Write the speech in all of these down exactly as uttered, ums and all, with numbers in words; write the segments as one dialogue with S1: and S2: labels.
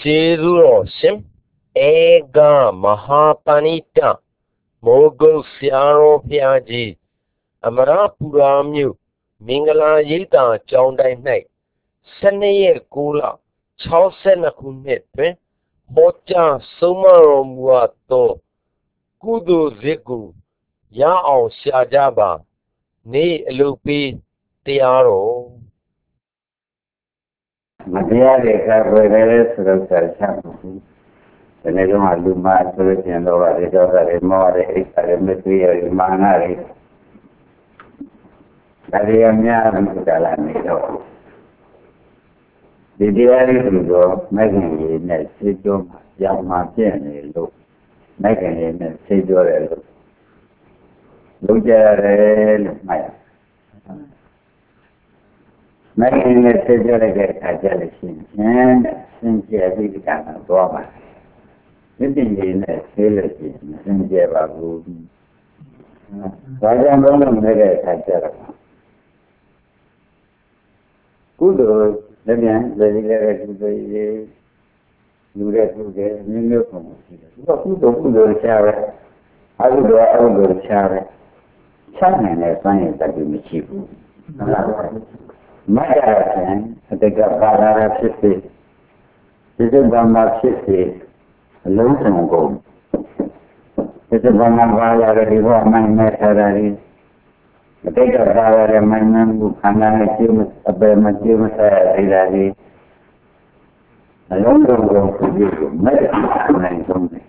S1: Jesu Sim Ega Mahapanita Mogo Siaro Piaji Amara Puramyu Mingala Yita Chondai Night Sene Kula Chausen Kunit Hocha Sumaro Muato Kudu Ziku Yao Shajaba Ni Lupi Tiaro
S2: Madia de Carreras, Rosa, the Negama Luma, Solution, or the Dora, more, the Manari. Ariamia, Mutalani. The diary to go, making a Sijo, Yamapian, look, making a Sijo, look at Maya. Making a Sijo, a jealousy, and since you have become a woman. Within the Philippi, Sinjeva Guru. Rajan Roman made a Kajara. Kudo, the man, the leader to the Luda to the New York. Kudo, Kudo, Shara. I would go, I would go to Shara. China has money that you may keep. My dad, I think I've got out of fifty. This is one mark fifty. Long ago. It's a one of our river, my necessary. The take of our man who can achieve a Bermachium Rilari. I don't go to you, medicine.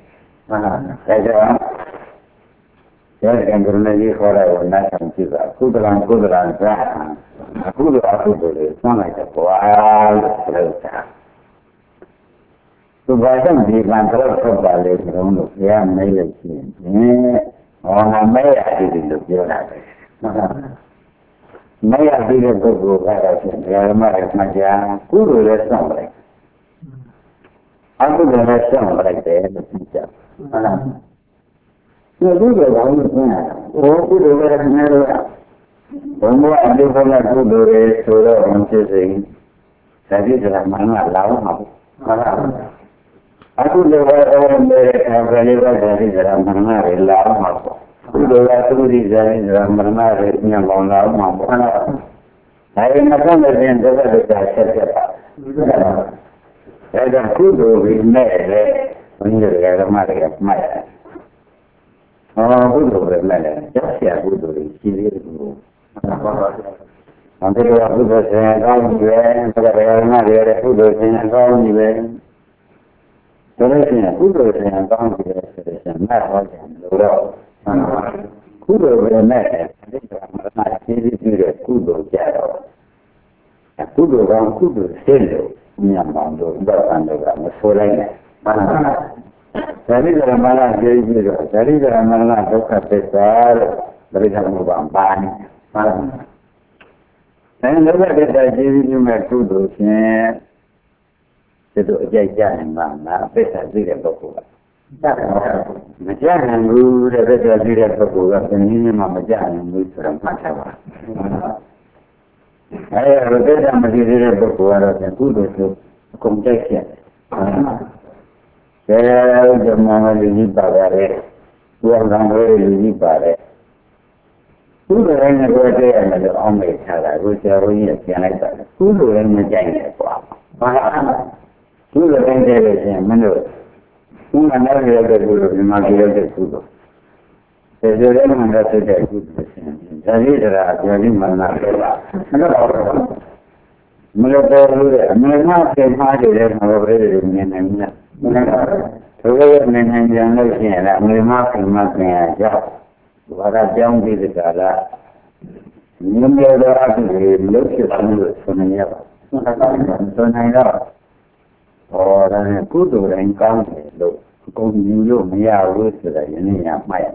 S2: Yes, and Gurnagi for our national fever. Kudaran, Kudaran, Zahan. A Kudaran, it's not like a wild filter. So by some people, I'm going to talk about it. I don't know if they are made it. Or I may have been the Bureau. May have been a good group. I am my young Guru is somebody. I could have some like that in the future. So, do the one thing. Or could have never. One more I do for that good is so that one says, that is a man allowed. Aku lewat dari dari dalam mana rela mampu. Aku lewat tu di dari dalam mana relnya bangla mampu. Saya macam dari yang kita bercakap cakap. Saya aku tu di mana menjadi dalam mana mana. Oh, aku tu di mana? Jadi aku tu di sini tu. Nanti kalau aku bersenang kau ni, kalau orang ada aku bersenang kau ni. Solution, Kudo and Bounty Restoration, not like Loro. Kudo will met at Kudo Jaro. A Kudo round Kudo Silo, Niamando, Underground, Solena. Sarida Mala gave you, Sarida Mala Doka Pesar, Brita Mubamban. And the way that I gave you my Kudo, itu jajan mana, pesta tidak berkuat. Jangan guru pesta tidak berkuat, ini memang jangan guru sudah macam. Ayah pesta masih tidak berkuat, dan guru itu kompleks. Saya jam mana lagi bagare, dua orang lagi bagare. Guru yang berada di dalam Amerika cara, guru yang yang ada. Guru yang menjadi apa? Kudo yang jadi menurut, una navia del guru di magia del kudo. Se deve mandare del kudo, jadi era jadi mana era. Mula baru, mula ke magia del magia ni ni. Kalau ni ni yang lagi ni, mula ke magia jah. Wara jam di segala. Ni mula aku ni mula ke sana sana ya. Sana ya. Orang kudu orang kau ni, kau ni yo maya urus dah ini yang maya.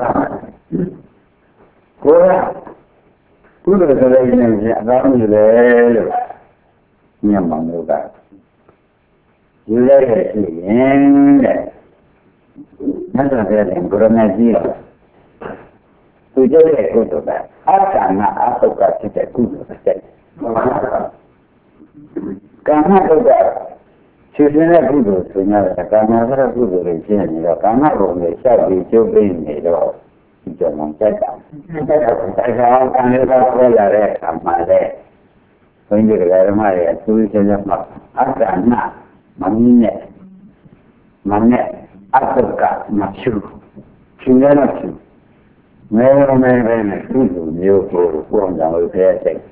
S2: Kau kudu dah ini orang ni le, ni yang mana dah. Jadi ni, nanti ada yang kurang aji. Tujuh le kudu dah. Apa nak apa kau tidak kudu dah. Karena tu dah. ချွေစင်းတဲ့ကုသိုလ်ဆိုရင်လည်းကာမဂရကုသိုလ်တွေရှင်းနေတော့ကာမဘုံတွေလျှောက်ပြီးကျုပ်ပြီးနေတော့ဒီကြောင့်ကြိုက်တာတိုက်ကောင်ကံလေးကဆွဲလာတဲ့အခါမှာလေဘုန်းကြီးတွေကဓမ္မတွေအသူချင်းချင်းမှာအတ္တနာမမင်းနဲ့မနဲ့အတ္တကမချူချူရတော့ချူမဲမဲမဲနဲ့ကုသိုလ်မျိုးကိုပုံစံလို့ဖျက်တဲ့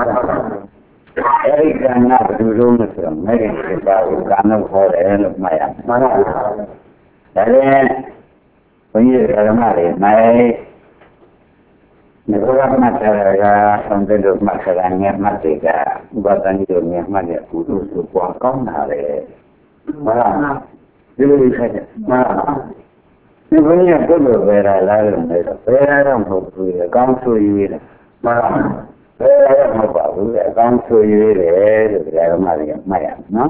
S2: အဲဒီကံကဘယ်လိုလုပ်လဲဆိုတော့မဲခင်ကပါကိုကံလို့ခေါ်တယ်လို့မှတ်ရမယ်မှန်ပါဘူးဒါလည်းဘုန်းကြီးဓမ္မတွေမဲဒီလိုကမှတ်တယ်ကသံတဲ့လို့မှတ်တယ်ငယ်မှတ်တယ်ကဥပဒဏ်ကြီးတို့ငယ်မှတ်တဲ့ကုသိုလ်ဆိုပွားကောင်းတာလေမှန်ပါဒီလိုခိုင်းတယ်မှန်ပါဒီဘုန်းကြီးကပုဂ္ဂိုလ်ပဲလားလားလို့နေတော့ဘယ်တော့မဟုတ်ဘူးအကောင်းဆိုရွေးတယ်မှန်ပါဘယ်တော့မဟုတ်ပါဘူးအကောင်းဆိုရွေးတယ်လို့ဓမ္မတွေကမှတ်ရနော်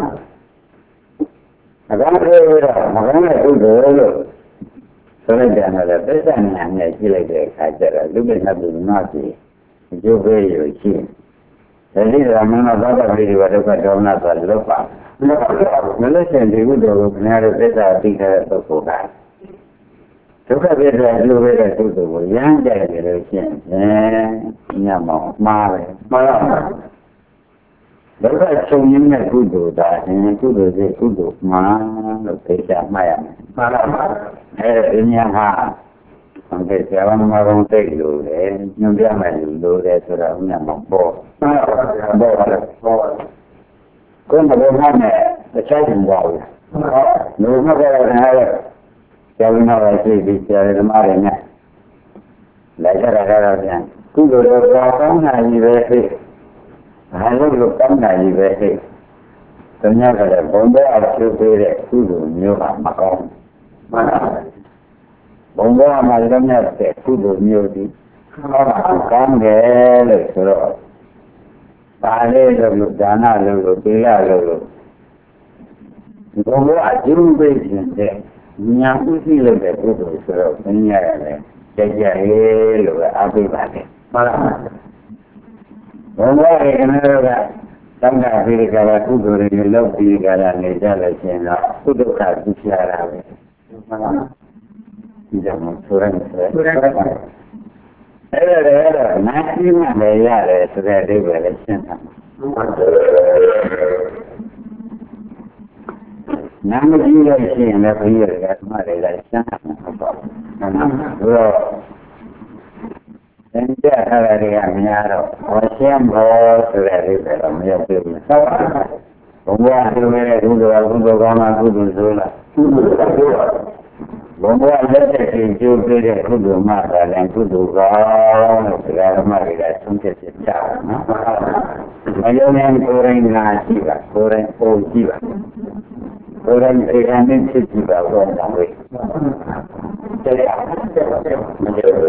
S2: အကောင်းဆိုရွေးတော့မကောင်းတဲ့ကုသိုလ်လို့ဆိုလိုက်တယ်နော်ပြဿနာနဲ့ကြည့်လိုက်တဲ့အခါကျတော့လူ့ဘက်နဲ့လူနာစီအကျိုးပေးရရှိတယ်ဒီလိုမှမဟုတ်တော့ဒီဘက်ဒုက္ခဒေါမနဆိုလို့ပါမလို့ရှင်ဒီကုသိုလ်ကိုခင်ဗျားတို့ပြဿနာသိတဲ့ပုဂ္ဂိုလ်ကဒုက္ခပြည့်တဲ့အကျိုးပေးတဲ့ကုသိုလ်ကိုရမ်းကြိုက်တယ်လို့ရှင်းတယ်။ညမောင်မှားပဲ။မှားပါဘူး။ဒုက္ခချုပ်ရင်းတဲ့ကုသိုလ်ဒါအင်းကုသိုလ်စိတ်ကုသိုလ်မှန်လို့သိချမှတ်ရမယ်။မှားပါဘူး။အဲဒီညမှာဘယ်ဆရာမမကုန်းသိလို့လေညွှန်ပြမယ်လို့လေဆိုတော့ညမောင်ပေါ်။မှားပါဘူး။ပေါ်ပါလေ။ပေါ်။ကိုယ်မလို့မှနဲ့တခြားရင်ပါဘူး။ဟုတ်။လူမကလည်းလည်းကျောင်းသားတွေရှိပြီးဆရာဓမ္မတွေနဲ့လိုက်ကြတာကတော့ပြန်ကုသိုလ်တော်ကောင်းတာကြီးပဲဖြစ်အားလုံးလိုကောင်းတာကြီးပဲဖြစ်တ냐ကလည်းဘုံဘအကျိုးပေးတဲ့ကုသိုလ်မျိုးကမကောင်းမှန်ပါဘုံဘမှာလည်းမြတ်တဲ့ကုသိုလ်မျိုးဒီကောင်းတယ်လို့ဆိုတော့ပါလေလို့ဒါနလို့သီလလို့ဘုံဘအကျိုးပေးခြင်းညာဥသိလို့တဲ့ပုဂ္ဂိုလ်ဆိုတော့မင်းရတယ်ကြကြရေးလို့ပဲအားပေးပါတယ်မှန်ပါဘုရားရဲ့ကနေ့ကသံဃာပိရိကရာကုသိုလ်တွေလောက်ပြီးကြတာနေကြလို့ရှင်တော့ကုဒုက္ခသိချရတာပဲမှန်ပါဒီကြောင့်ဆိုရမယ်ဆိုရမယ်အဲ့ဒါလည်းနာသိမှလည်းရတယ်ဆိုတဲ့အဓိပ္ပာယ်လည်းရှင်းတာနာမကြည့်လို့ရှိရင်လည်းဘုရားကဓမ္မတွေလည်းရှင်းတာမဟုတ်ပါဘူး။ဟုတ်တော့သင်္ကြန်အားတွေကများတော့ဝရှင်းဘောဆိုတဲ့အိဗယ်တော့မရောက်ဘူး။ဟုတ်ပါဘူး။ဘုရားသူရဲ့ကုသိုလ်ကုသိုလ်ကောင်းတာကုသိုလ်ဆိုလား။ကုသိုလ်ပါဘုရား။ဘုရားလက်သက်ကြီးကျိုးပေးတဲ့ကုသိုလ်မှသာလည်းကုသိုလ်ကောင်းလို့တရားဓမ္မတွေကသုံးချက်ပြကြတယ်နော်။မယုံရင်ကိုယ်ရင်နာရှိပါကိုယ်ရင်ပုံကြည့်ပါဘုရားအေရန်နဲ့ဖြစ်ကြည့်ပါဘောတောင်းလေးတရားမကြည့်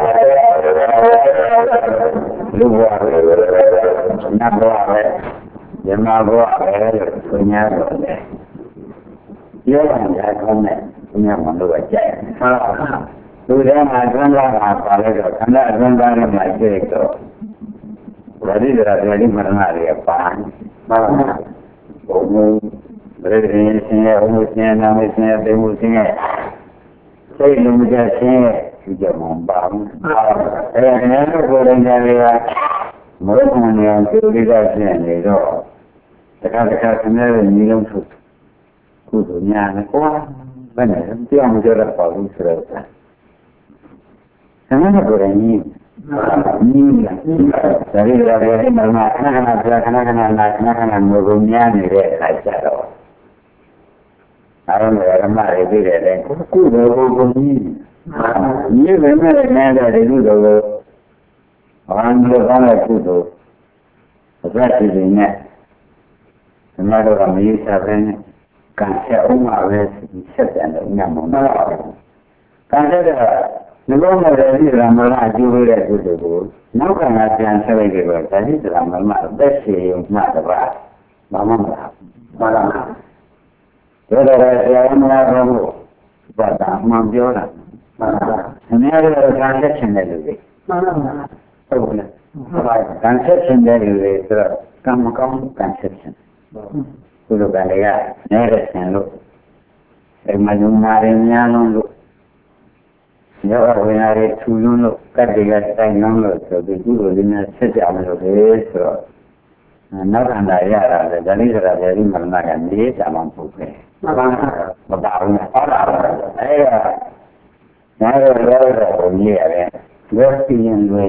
S2: လူဘဝနတ်ဘဝပဲဇမဘဝပဲလို့ဆို냐တော့လေပြောရတာကောင်းတယ်ဘုရားမလို့ကြိုက်ဟုတ်လူတိုင်းမှာသံဃာမှာပါလဲတော့ခန္ဓာအသံဃာနဲ့မှရှိတော့ဗာတိဒရာဗာတိမရဏတွေပါမှန်ပါဘုံဘယ်လိုရင်ရှင်ရဲ့အမှုရှင်ရဲ့နာမရှင်ရဲ့တေမှုရှင်ရဲ့စိတ်လုံးကြရှင်ရဲ့ဒီကြောင့်မပါဘူးအဲဒါနဲ့ကိုယ်တိုင်ကြတွေကမဟုတ်မှန်တယ်သူဒီကရှင်နေတော့တခါတခါဆင်းရဲညီလုံးထုတ်ကုသိုလ်များနဲ့ကွာဘယ်နဲ့တရားမကြရပါဘူးဆိုတော့ဆင်းရဲကိုယ်တိုင်ညီညီလာဒါရီလာတဲ့မှာခဏခဏခဏခဏခဏနာခဏခဏငိုကုန်များနေတဲ့အခါကျတော့အားလုံးကဓမ္မတွေသိတယ်လေကုသိုလ်ကိုကိုကြီးညီပဲမဲ့နေတဲ့ဒီကုသိုလ်ကိုဘာလို့ကောင်းတဲ့ကုသိုလ်အသက်ရှင်နေဓမ္မတော်ကမရေးစားပဲနဲ့ကံဆက်အောင်ပါပဲဆက်တယ်လို့ညမမလားကံဆက်တဲ့ဒီလိုမျိုးတဲ့ဒီရမလာအကျိုးပေးတဲ့ကုသိုလ်ကိုနောက်ကငါပြန်ဆက်လိုက်ကြတော့ဒါဒီရမလာအသက်ရှင်မှတပါးမမမလားမလားဒါတော့တရားမလားတော့ဘာသာမှန်ပြောတာမှန်ပါအများကြီးတော့ကံဆက်ခြင်းတဲ့လူတွေမှန်ပါဟုတ်လားကံဆက်ခြင်းတဲ့လူတွေဆိုတော့ကံမကောင်းကံဆက်ခြင်းဘကုလကလေးကနေတဲ့ဆင်လို့ဒီမှာညမာရင်းများလို့ရောဝင်ရတဲ့ထူလွန်းလို့ကတ်တွေကတိုင်းနှောင်းလို့ဆိုပြီးကုလိုလေးနဲ့ဆက်ကြမလို့လေဆိုတော့နောက်ခန္ဓာရတာလေဒါလေးဆိုတာဗေဒီမရဏကနေတာမှမဟုတ်ပဲမပါမပါဘူးဟုတ်လားအဲ့ဒါငါတို့ရောတော့ဘုံကြီးရတယ်လောကီရင်တွေ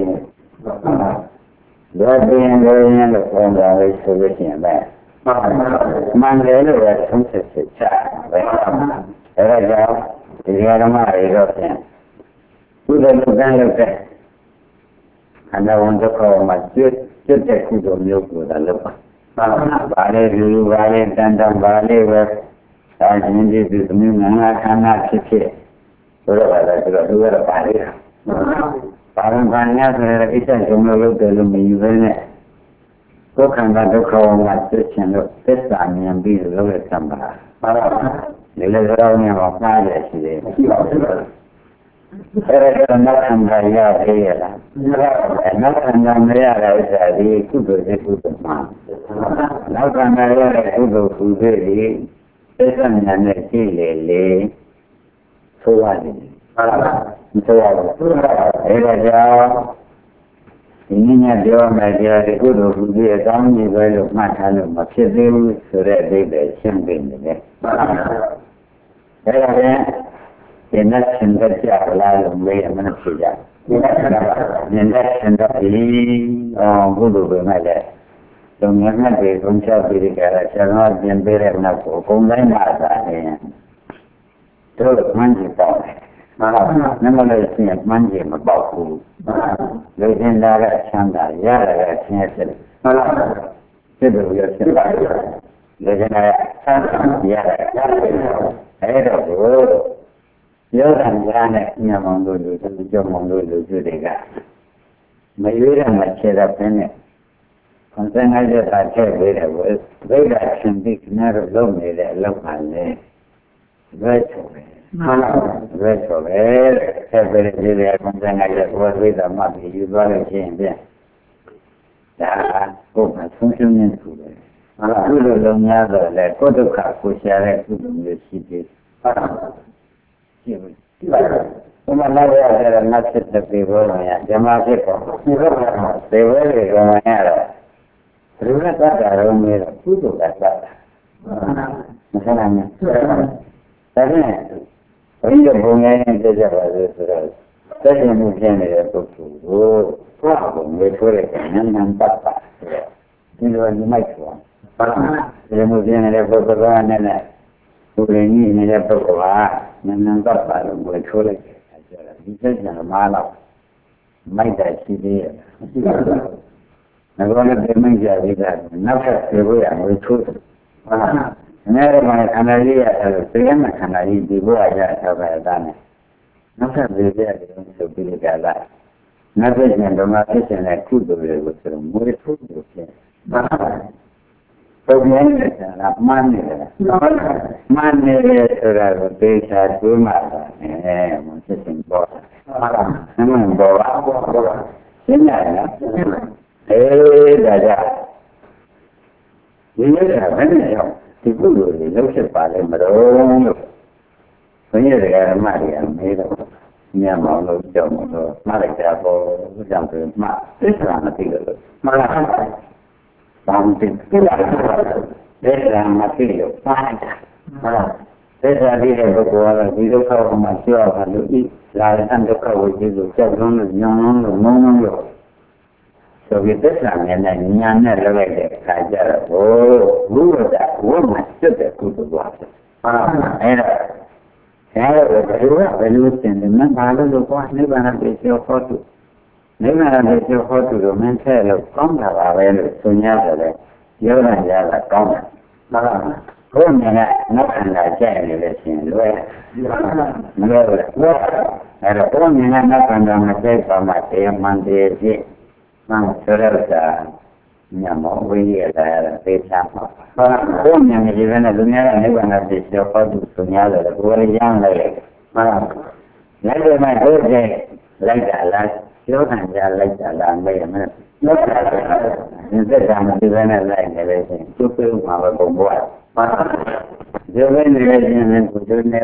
S2: လောကီရင်တွေလို့ပြောတာလေဆိုလို့ရှိရင်ပဲမှန်တယ်လို့ပဲသုံးချက်ချက်ချပဲအဲ့ဒါကြောင့်ဒီဓမ္မတွေတော့ဖြင့်ကုသိုလ်လုပ်တဲ့လုပ်တဲ့အနာဝန်ဒုက္ခမှာကျွတ်ကျွတ်တဲ့ကုသိုလ်မျိုးကိုသာလုပ်ပါဘာလဲလူလူဘာလဲတန်တန်ဘာလဲပဲဒါချင်းဒီသူမျိုးငါခန္ဓာဖြစ်ဖြစ်ဘုရားကလည်းဆိုတော့သူကတော့ပါလေပါရမဘာညာဆိုတဲ့အိစ္ဆာဂျုံလို့လုပ်တယ်လို့မယူဘဲနဲ့ကိုယ်ခန္ဓာဒုက္ခမှာသိချင်လို့သစ္စာမြင်ပြီးလုပ်ရသံပါပါတော့ဒီလိုတော့နေမှာမှားရရှိတယ်ရှိပါဘူးအဲ့ဒါနောက်ခန္ဓာရသေးရလားနောက်ခန္ဓာမရတဲ့ဥစ္စာဒီကုသိုလ်ရဲ့ကုသိုလ်မှာနောက်ခန္ဓာရတဲ့ကုသိုလ်ကုသိုလ်ဒီသစ္စာဉာဏ်နဲ့ကြည့်လေလေဆိုရတယ်ဟုတ်လားမဆိုရဘူးအဲ့ဒါကြောင့်ဒီနည်းနဲ့ပြောမယ်တရားဒီကုသိုလ်ကုသိုလ်အကောင်းကြီးပဲလို့မှတ်ထားလို့မဖြစ်သေးဘူးဆိုတဲ့အဓိပ္ပာယ်ရှင်းပြနေတယ်အဲ့ဒါပြန်ဒီနဲ့သင်တဲ့ကြာလာလို့မေးရမလို့ဖြစ်ကြဒီနဲ့သင်တဲ့ဒီအော်ကုသိုလ်ပဲမဲ့လေသုံးရနဲ့ဒီသုံးချက်ပြီးကြတာဆရာတော်ပြင်ပေးတဲ့နောက်ကိုအကုန်တိုင်းမှာသာနေတို့မှန်းကြည့်ပေါ့မှန်ပါဘူးနမလေးရှင်မှန်းကြည့်မပေါ့ဘူးလူချင်းသားကချမ်းသာရရတဲ့ဆင်းရဲဖြစ်တယ်မှန်ပါဘူးဖြစ်တယ်ရဖြစ်ပါတယ်လူချင်းသားကချမ်းသာရရအဲ့တော့ယောဂန်ကြားနဲ့ညမောင်တို့လူတို့ကြောင့်မောင်တို့လူတို့တွေကမရွေးရမှခြေတော့ဖင်းနဲ့ခွန်စံငါးချက်သာထည့်ပေးတယ်ဘယ်ဒိဋ္ဌာရှင်ပြီးခဏတော့လုံးနေတဲ့အလုပ်ပါလေဘယ်ဆိုလဲမှန်ပါဘူးဘယ်ဆိုလဲထည့်ပေးတဲ့ဒီလေခွန်စံငါးချက်ဘုရားဒိဋ္ဌာမှပြီးယူသွားလို့ရှိရင်ပြန်ဒါကိုယ်ကဆုံးရှုံးနေသူပဲအခုလိုလုံးများတော့လေကိုယ်ဒုက္ခကိုရှာတဲ့ကုသိုလ်မျိုးရှိသေးဟုတ်ပါဘူးဒီမှာလာရတဲ့နတ်စစ်တဲ့ပြေဘောရဓမ္မဖြစ်ပေါ်ဒီဘက်ကသေဝဲတွေကမှရတော့ဘယ်လိုလဲတတ်တာရောမေးတော့ကုသိုလ်ကတတ်တာမဆန်းနိုင်ဘူးဒါဖြင့်ဘုရားဘုံငယ်နဲ့ကြကြပါလို့ဆိုတော့တက်ရှင်မှုပြနေတဲ့ပုဂ္ဂိုလ်ကိုဘုရားဘုံငယ်ထိုးတဲ့နန်းနန်းတတ်တာဒီလိုဒီမိုက်ဆိုတာဘာလဲဒီလိုပြနေတဲ့ပုဂ္ဂိုလ်ကလည်းဘုရင်ကြီးနေတဲ့ပုဂ္ဂိုလ်ကနန်းနန်းတတ်ပါလို့ဝယ်ထိုးလိုက်တယ်အဲကြတော့ဒီစက်ကြံမားတော့မိုက်တာရှိသေးရဲ့မရှိပါဘူးငါကလည်းပြင်မကြသေးတာနောက်ထပ်ပြေဖို့ရဝယ်ထိုးတယ်ဟုတ်လားငါတို့ကခန္ဓာကြီးရတယ်ဆိုရင်ခန္ဓာကြီးဒီဘဝရတော့ပဲဒါနဲ့နောက်ထပ်ပြေရတယ်ဆိုပြီးကြတာငါပြည့်ရင်ဓမ္မဖြစ်တဲ့ကုသိုလ်တွေကိုဆိုတော့မွေးထိုးလို့ဖြစ်ပါပုံမှန်နေတာမှန်နေတယ်မှန်နေတယ်ဆိုတာကိုသိချာတွေးမှတာအဲမဖြစ်ရင်ပေါ်တာဟုတ်လားမှန်ပေါ်ပါရှင်းရတယ်နော်အေးဒါကြောင့်ဒီနေ့ကဘယ်နဲ့ရောက်ဒီကုသိုလ်တွေလုပ်ဖြစ်ပါလဲမတော်လို့ဘုန်းကြီးတွေကဓမ္မတွေကမေးတော့ညမောင်လို့ကြောက်လို့မှားလိုက်တာပေါ့ကြောင့်ဆိုမှသိစ္စာမသိလို့မှားလားဘာမှမသိဘူး။ဒါကမသိလို့ပါတာ။ဟုတ်လား။ဒါကြတဲ့ပုဂ္ဂိုလ်ကဒီဒုက္ခကိုမှကြောက်ပါလို့ဤလာတဲ့ဒုက္ခကိုကြည့်လို့ကြောက်လုံးလို့ညောင်းလုံးလို့မုန်းလုံးလို့ဆိုပြီးသစ္စာနဲ့ညာနဲ့လောက်လိုက်တဲ့အခါကျတော့ဘိုးဘုရားဝိမစွတ်တဲ့ကုသိုလ်ပါ။ဟုတ်လား။အဲ့တော့ဒါတော့ဘယ်လိုဘယ်လိုသင်တယ်မဘာလို့လို့ကွာနိဗ္ဗာန်ပြေကျော်ဖို့တူနိဗ္ဗာန်ပြေကျော်ဖို့တူတော့မင်းထဲလို့ကောင်းတာပါပဲလို့ဆို냐တယ်လေယောဂရတာကောင်းတယ်မှန်ပါလားဘုရားကနောက်ခန္ဓာကြိုက်နေလို့ရှိရင်လွယ်မလွယ်ဘူးအဲ့တော့ဘုရားကနောက်ခန္ဓာမကြိုက်ပါမှတရားမှန်တယ်ဖြစ်မှန်ဆိုရတာညမောဝိရိယတရားသေချာပါဘုရားကဒီကနေ့လူများကနိဗ္ဗာန်ပြေကျော်ဖို့တူဆို냐တယ်ဘုရားရမ်းလိုက်မှန်ပါလိုက်တယ်မှတို့တဲ့လိုက်တာလားပြောခံကြလိုက်တာလားမေးရမယ်လောက်တာဒီသက်တာမသိဘဲနဲ့လိုက်နေလေရှင်ကျုပ်ပြုမှာပဲပုံပွား जो भी निवेदन है कुछ ने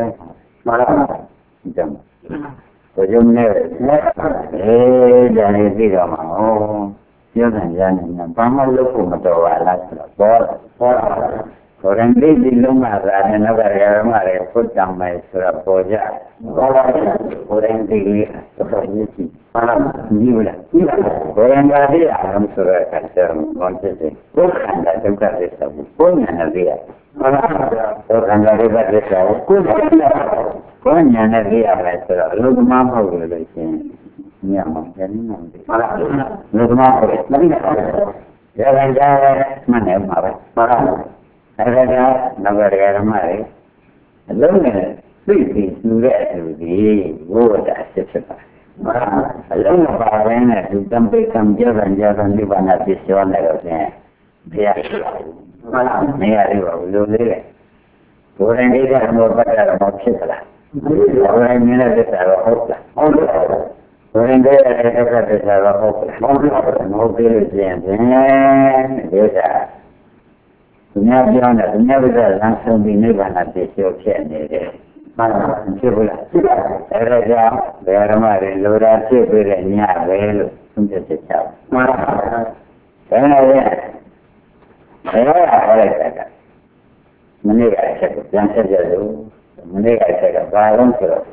S2: जम कुछ ने ए जाने दी गमा ओ यो धन जाने ना बामा लोग को मत वाला बहुत Orang di rumah ada negara mana pun sampai Surabaya. Orang di seperti mana jiwa. Orang lagi alam Surabaya macam macam bukan ada juga disebut punya negara. Orang lagi bersama punya negara macam lu mampu boleh sih. Ni aman jadi nanti. Lu mampu. Jangan-jangan mana marah. Ada negara mana, lalu ni sudah jadi, oh dah sesuatu. Lalu apa ni? Sampai kamjaran jaran di mana disuruh negara dia, malah ni ada lalu ni. Orang ini dah berpada macam lah. Orang ini dah terlalu lah. Orang ini dah terlalu lah. Mobil jenis dia dah. Dunia biasa, dunia biasa langsung di negara Malaysia ni deh. Mana cuba lah. Raja, biar mari luar cuba ni ada, sudah cakap. Mana? Saya ni, saya ada cakap. Mana cakap? Yang saya tu, mana cakap? Baru tu.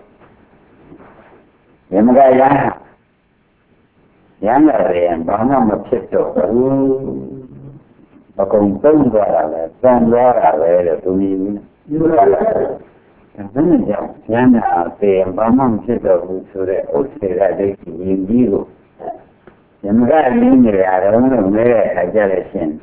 S2: Yang mana yang, yang ada yang bangga macam tu. Bakong tong dua lah, tong dua lah, tu ni. Kerana jauh, yang apa yang bangam kita sudah usir ada yang biru. Yang mereka ni ada orang mereka ajar sen.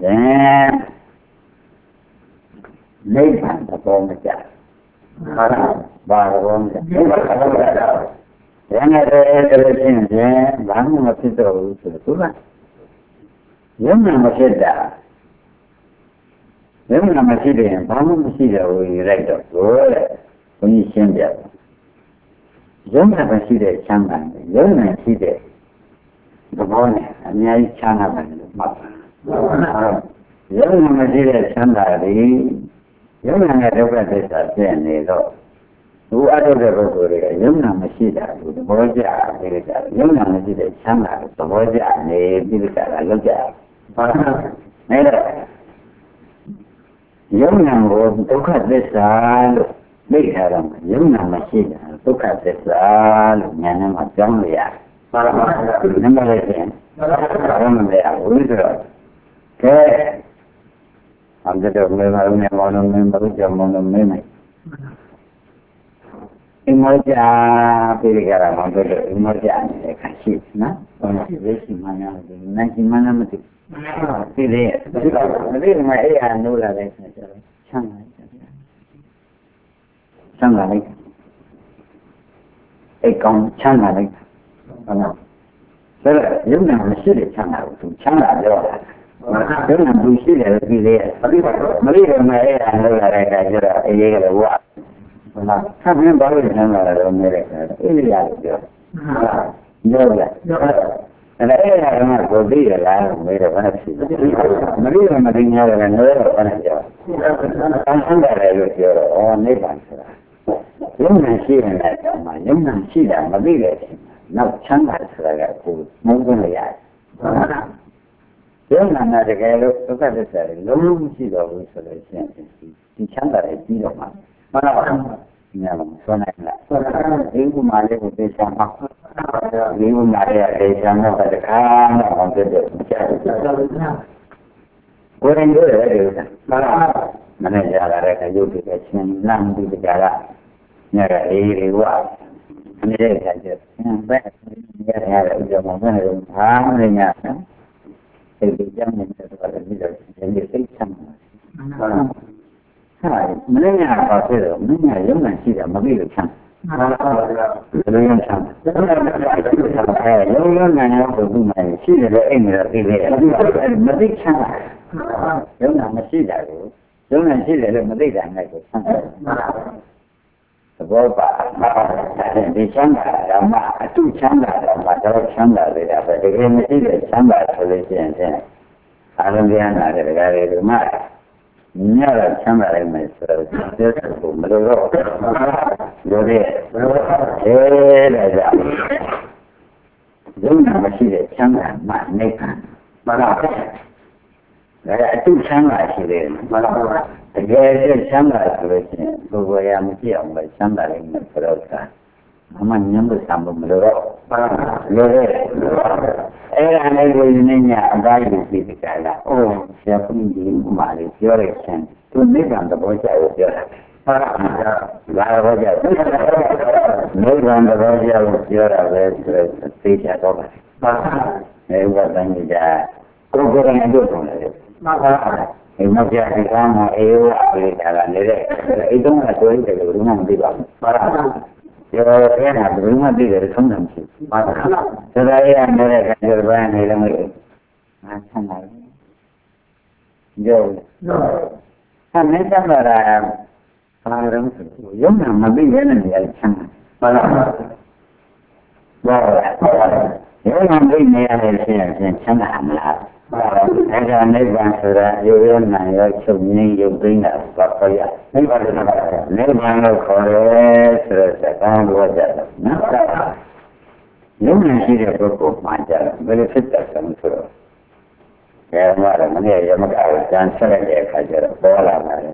S2: Lepas apa macam, mana baru macam. Yang ada ada sen, bangam kita usir tu lah. Yang mana macam Memang masih ada, bangun masih ada orang rakyat boleh, punya siapa? Jangan masih ada canggah, jangan masih ada, berboleh, hanya canggah benda, mata. Jangan masih ada canggah ni, jangan ada berada sahaja ni lo. Tu ada berboleh, jangan masih ada, berboleh ada, jangan masih ada canggah, berboleh ni bila ada lagi. Mereka Yang nampak tukar besar, berharap yang nama sih tukar besar, yang nama macam dia. Nama lain, nama dia udah. Ke, anda tu memang memang memang jaman memang. Imoja pilih mana tu, imoja ni kasih, na? Orang sih mana, nanti mana mesti. Pilih, pilih macam ni anu lah ni, canggah, canggah ni, ekam canggah ni, mana? Sebab yang nama mesti canggah tu, canggah jauh. Yang nama mesti dia pilih, pilih macam anu lah ni, jadi ini kalau buat, mana? Kami baru nama lah mereka, ini lah jauh, jauh lah. Ada yang nak beli lah, mereka mana sih? Mereka mana tinggal dengan mereka mana jauh. Kan ada yang jauh, orang ni bangsa. Yang nasi yang ada, yang nasi dah mereka nak canggah selaga tu, mungkin ya. Yang mana ada kalau tu kan besar, lalu mesti dah besar sih. Di canggah itu mana? Mana? Yang mana? Ibu malah bukan sama. Ibu malah ada sama pada kan, orang tu macam. Orang tu ada mana? Mana jalan mereka juga macam enam tu jalan. Nyara ini luar. Ini dia saja. Baik, dia ada ujian mana yang ham ni nyata. Sebijang yang terdapat di dalam jadi seksam. Hai, mana apa sih? Mana yang masih ada mobil kan? Yang sama. Yang mana yang mana sih ada ini lagi dia. Mobil sama. Yang masih ada. Yang masih ada mobil yang ada. Sebab di sana ramah tu sana ramah kalau sana dia apa dia mesti dia sana solusi yang sana. Alam dia nak ada dari rumah. ညတော့ချမ်းသာလိုက်မယ်ဆိုတော့ကျေစုကိုမလိုတော့လို့လေအဲဒါကြောင့်ယုံနာမရှိတဲ့ချမ်းသာမှနိဗ္ဗာန်မလားဒါအတုချမ်းသာရှိတယ်မလားတကယ်ချမ်းသာဆိုလို့ရှိရင်ဘယ်ဘယ်ရမကြည့်အောင်ပဲချမ်းသာလိုက်မယ်ဆိုတော့အမှညံ့လို့ဆံလို့မလိုတော့လို့လေအဲ့ဒါလည်းကိုယ်နေညာအတိုင်းကိုသိကြလားအိုးဆရာကဒီမှာလေပြောရချင်းသူနိဗ္ဗာန်သဘောကျကိုပြောတာဟာလာတော့ကြနိဗ္ဗာန်သဘောကျကိုပြောတာပဲဆိုတော့သိချတော့ပါအဲ့ဘာတန်းကြီးကကိုယ်ကိုယ်နဲ့တို့ဆုံးတယ်မှန်ပါအဲ့မပြဒီကမှာအေးဝပြေးတာကလည်းအဲ့တုန်းကတွေ့တယ်လို့ဘယ်မှမသိပါဘူးပါပြောရဲတာဘယ်မှသိတယ်ထုံးတယ်မရှိဘူးပါဒါရရနေတဲ့ကကြဘာနေလဲမလို့ငါဆန်းလာကြောက်ဆမ်းနေကြတာဘာလို့ဆိုရုံနာမသိရတဲ့နေရာဆန်းပါလားဘာလဲရုံနာသိနေရတဲ့ဆင်းရဲဆန်းတာမလားအဲ့ဒါနိဗ္ဗာန်ဆိုတာရိုးရိုးနာရောချုပ်ငင်းရုပ်သိမ်းတာဘာခေါ်ရနိဗ္ဗာန်နိဗ္ဗာန်လို့ခေါ်တယ်ဆိုတော့စကားလိုကြတယ်နော်ရုံနာရှိတဲ့ပုဂ္ဂိုလ်မှကြတယ်ဘယ်လိုဖြစ်တယ်ဆိုတော့အဲမှာတော့မနေ့ရမကောက်တန်းဆက်လိုက်တဲ့အခါကျတော့ပေါ်လာတယ်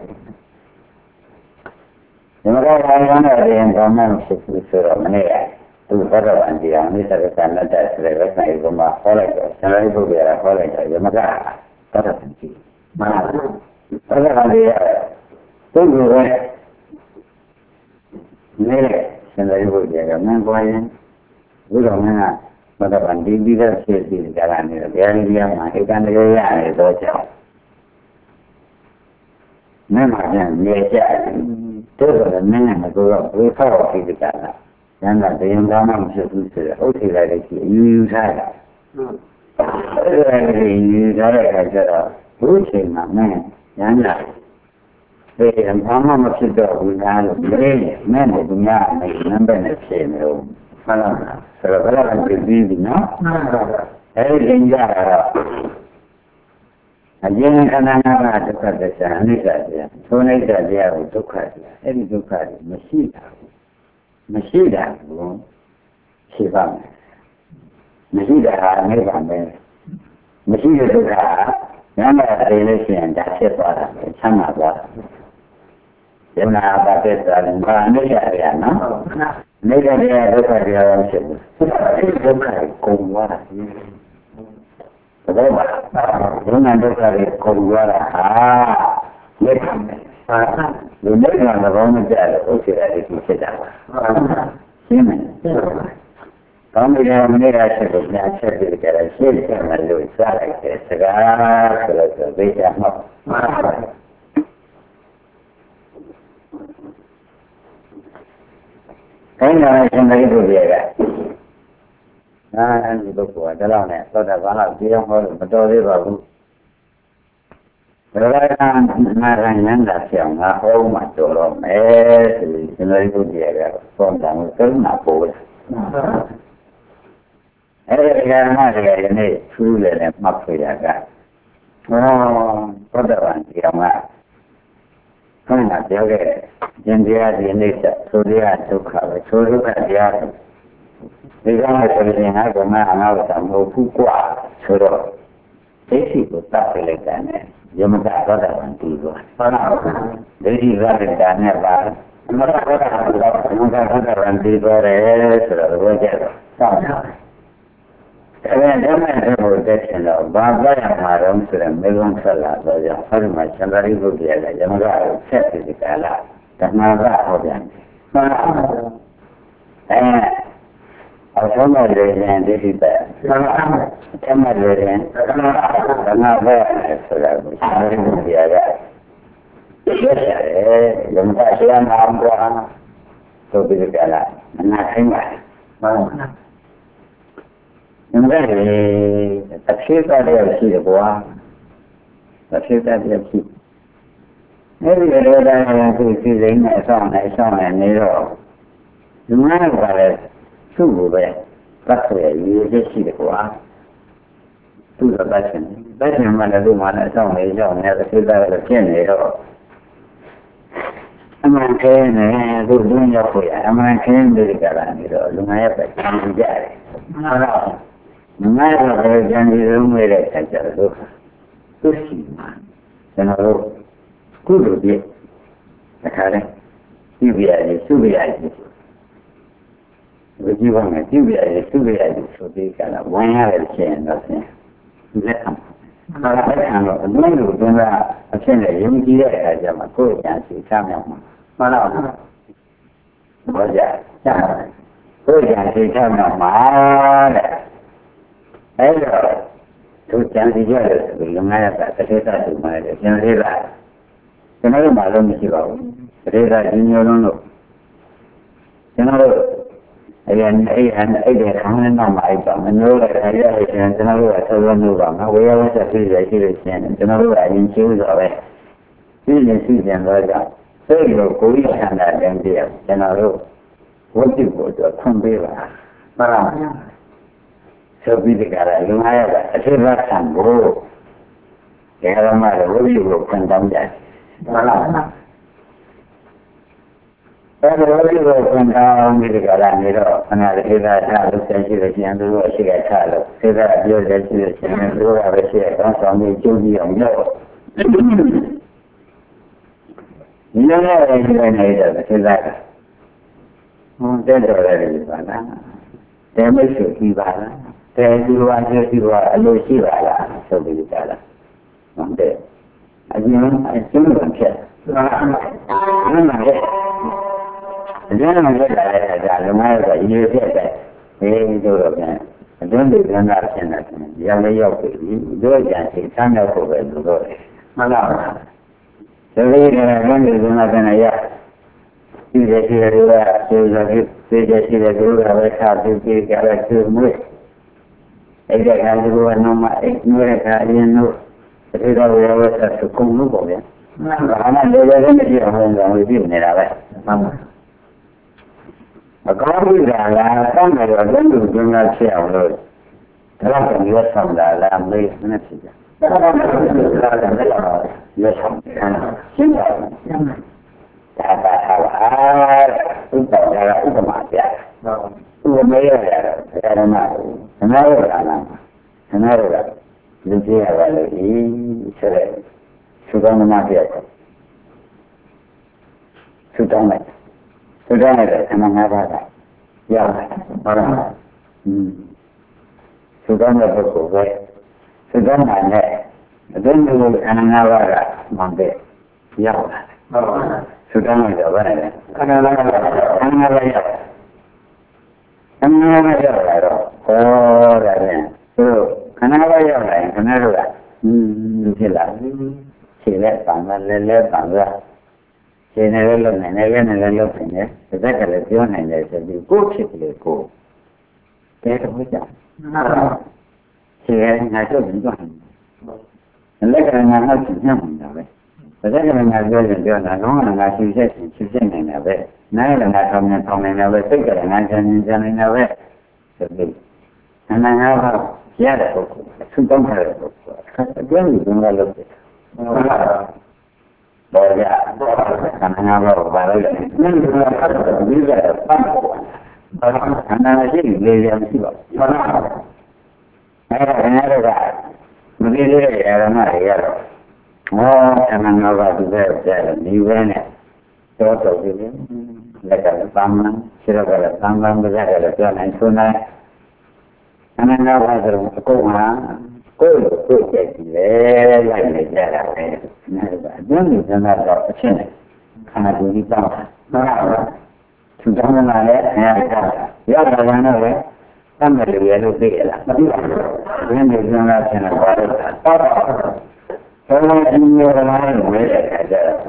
S2: ဒီမှာကတော့ဘာမှမရင်ဘာမှမရှိဘူးဆိုတော့မနေ့ကသူကတော့အန်ဒီအောင်နေဆက်တဲ့လက်တက်ဆိုတဲ့ဝက်ဆိုင်ကမှခေါ်လိုက်တော့ဆရာကြီးပုဂ္ဂိုလ်ကခေါ်လိုက်တော့ရမကတော့တော့ကြည့်မှာအဲ့ဒါကလေသူ့ကိုပဲနေတဲ့ဆရာကြီးပုဂ္ဂိုလ်ကမင်းပေါ်ရင်ဘုရားမင်းကဘာတော့ဒီဒီကဖြစ်ပြီးကြတာနေတယ်တရားကြီးများမှာဧကန်တရားရတယ်တော့ကြောက်မင်းမှာပြန်နေကြတယ်တို့တော့မင်းကကတော့ဝေဖောက်ပြီးကြတာကျန်တာတရားဘာမှမဖြစ်ဘူးဆိုတော့ဥထေလိုက်တဲ့ကြီးအယူယူထားတာအဲ့ဒါကြီးယူထားတဲ့အခါကျတော့ဘုချိန်မှာမင်းကျန်တာဒီဘာမှမဖြစ်တော့ဘူးလားလို့ပြောရင်မင်းတို့ကမင်းနံပါတ်နဲ့ဖြစ်နေလို့ဟုတ်လားဆိုတော့ဘယ်လိုလဲပြီးပြီနော်အဲ့ဒီကြတော့အရင်ခန္ဓာငါးပါးဒုက္ခသစ္စာအနိစ္စတရားသို့နိစ္စတရားကိုဒုက္ခတရားအဲ့ဒီဒုက္ခတွေမရှိတာဘူးမရှိတာဘူးရှိပါမယ်မရှိတာနိဗ္ဗာန်ပဲမရှိတဲ့ဒုက္ခညမှာတည်းလို့ရှိရင်ဒါဖြစ်သွားတာချမ်းသာသွားတာယမနာပါတဲ့စာလည်းဘာအနိစ္စတရားနော်နိဗ္ဗာန်ရဲ့ဒုက္ခတရားဖြစ်ဘူးအဲဒီဒုက္ခကိုကုန်သွားတာဒါပါဘုရားဒုက္ခကိုကုန်သွားတာဟာလက်ခံတယ်ဟာလူနဲ့ကဘောင်းမကြတယ်ဥစ္စာတွေဖြစ်တာပါရှင်းမယ်ကောင်းပြီလေမနေ့ကဆက်လို့ညာဆက်ပြီးကြတယ်ရှင်းတယ်မလို့စားလိုက်တယ်စကားဆိုတော့သိကြမှာအဲ့ဒါနဲ့ရှင်သာရိပုတ္တရာကနာဒီပုဂ္ဂိုလ်ကဒါတော့နဲ့သောတာပန်လောက်ပြောင်းဟောလို့မတော်သေးပါဘူးဘယ်လိုလဲနာရဏန္တာပြောင်းငါဟောမှတော်တော့မယ်ဆိုပြီးရှင်သာရိပုတ္တရာကသောတာပန်ကိုကရုဏာပို့တယ်အဲ့ဒီကရဏတွေကယနေ့ထူးလည်းနဲ့မှတ်ဖွေရကဟောသောတာပန်ပြောင်းကခန္ဓာပြောခဲ့ဉာဏ်တရားဒီနေ့ဆက်ဆိုရဒုက္ခပဲဆိုဒုက္ခတရားဒီကနေ့ဆိုရင်ငါကမှအနာဝတ္တမဟုတ်ဘူးကွာဆိုတော့ဒိဋ္ဌိကိုတတ်ပြလိုက်တာနဲ့ယမကသောတာပန်တည်သွားဟုတ်လားဒိဋ္ဌိကလည်းဒါနဲ့ပါအမရသောတာပန်ကတော့အမကသောတာပန်တည်သွားတယ်ဆိုတော့ဘယ်ကျတော့ဆောင်းအဲ့ဒါဓမ္မတွေကိုတက်ချင်တော့ဘာသာရမှာတော့ဆိုရင်မေဂုံဆက်လာတော့ကြောင့်ဟောဒီမှာရှင်သာရိပုတ္တရာကယမကကိုဆက်ပြီးဒီကလာဓမ္မကဟောပြန်မှန်ပါအဲအဆုံးမလေးရင်ဒိဋ္ဌိပဲမှန်ပါဓမ္မလေးရင်ဓမ္မဓမ္မပဲဆိုတာကိုရှင်သာရိပုတ္တရာကရတယ်ယမကဆရာနာမ်ဘောဆိုပြီးဒီကလာနာဆိုင်ပါမှန်ပါနံပါတ်လေးတစ်ဖြစ်တာလည်းရှိတယ်ကွာတစ်ဖြစ်တာလည်းရှိအဲ့ဒီလိုတိုင်းသူစီစိမ့်နဲ့အဆောင်နဲ့အဆောင်နဲ့နေတော့ဒီမှာကလည်းသူ့ကိုပဲပတ်ရည်ရည်ရှိတယ်ကွာသူ့ကပတ်ချင် That's in one of the one that's only young, never see that a chin. I'm not saying that I'm doing your way. I'm not saying that I'm doing my effort. I'm getting no, no. No matter what I've done, you don't wait at that. Good man. Then I'll good with it. I can't. You be at it, you be at it. But you want to do it, you be at it. So they got a one hour chain, nothing. Let them. But I can't know. No, do not. I can't let you do it. I just want to go and see something. No, no. What's that? Go and see something. Man. Hello. To change the other, we don't have that. I say that to my general. Can I know my own? Reda Junior no. General, again, and again, I'm not my bum, and no, I and general, I told you, we always have to say, and general, I didn't choose away. You didn't see them like that. So you go, we can that them there, general. What you go to a computer? So be the guy, you have a silver and go. They have a matter, what you go, condemn that. Everybody will come down with the Galamiro, and I say that I will send you the General Chicago. Say that you're the General of a share, comes from the Judy on Yellow. You don't have anyone either, say that. Oh, that's already Bana. They will shoot you, Bana. They do want you to a Lucia, so be the Gala. One day. Again, I still don't care. I'm not it. Then I get that I might have you get that. Hey, do again. I don't do nothing. Young Yoki, do again, see, come up over the door. No. The way that I don't do nothing, I yet. You just see the door, you just see the door, I was out to be gathered to move. I got to go and know my ignorant, I didn't know. I said, I was at the Kumu. I'm not going to get home with you, Nera. A copy that I found that I don't do not say a word. I can get some that I'm late message. Yes, I'm that I have a who may have another, another, another. The dear he said, Sudan Mafia. Sudan. Sudan, and another. Yeah, Sudan of the way. Sudan, and then you will another Monday. Yeah, Sudan is a way. Another. Another. Oh, that so, another year, another. Hmm, she left on the left on the general and never looking at the recollection and there's a good ship go. Take a look at she had not been and let her not to him. But then I was going to alone and I see that she's in a way. Neither not coming from another figure and I can in a way. And I have a yeah, two bunkers. Again, we don't look it. But yeah, and I have a violation. We got a fun. And I think they are people. I have another guy. We did it, I don't know, yellow. Oh, and I know about the very you ran it. So, so, like a bum, should have got a bum, but I had a gun and so nice. And I know how to go on. Go, go, get there, like that. I don't even know about the chin. Can I do it down? To come on that, and yeah, I know it. Somebody will be it. When they do not in a water. So, in your line, wait at that.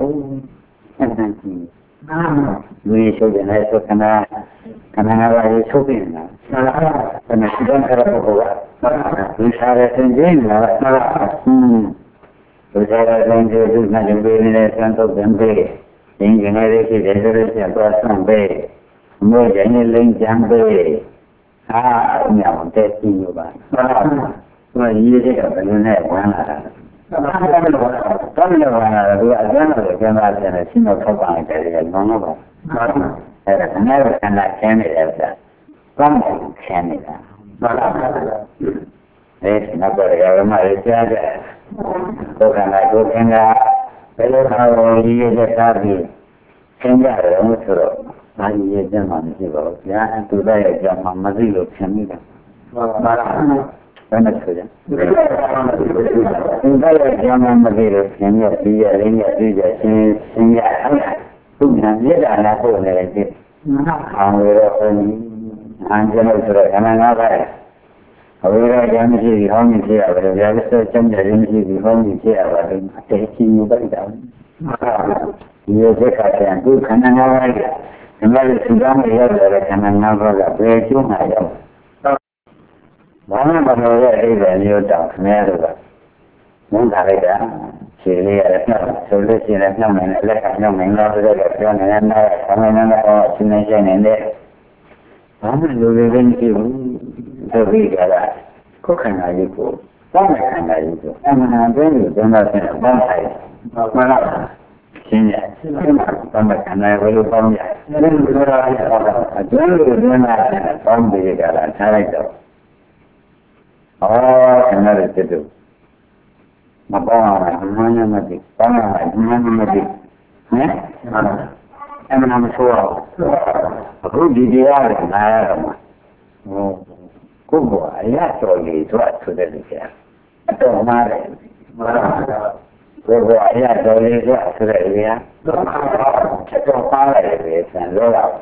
S2: We should be nice to come out. And I have a shopping now. And I don't have a go. We have a engine now. We have a engine that is very nice of them. Engineering is a person bay. More generally, Jambe. Ah, no, that's you. 我一这个本身也完了。他们他们完了，这个原来的跟那现在新的考官这个弄了吧？哎，那个现在签的也是，刚签的。哎，那个要嘛是这样的，我看来昨天个，这个他一月的啥的，现在人我知道，他一月的嘛这个，现在都在讲嘛，嘛这个签的。真的是的，现在讲嘛这个签的，毕业人家毕业新新家，都看这个那后那个的，俺这个俺这个是俺们那边。为了讲的是以后你去啊，我这个是真的人是以后你去啊，我这这心有点的。有些开店都可能那个，现在市场里头的可能那个不要就那样。我们把这个这个有找出来这个，弄他那个，去那个手里现在弄明来看弄明了这个叫那个那他们那个新年新年的，我们有的人就。这个个了，可看到一个，刚才看到一个，他们那边有多少钱？刚才，完了，现在，刚才看到我有方面，那个多少钱？真有多少钱？方便一个了，才来着。哦，现在的这都，那帮我们他们那么的，帮我们他们那么的，哎，他们那么说，我弟弟啊，来了嘛，哦。不过也做理做出的这些，都妈的，不过也做理做出的这些，这都花了这些钱多了。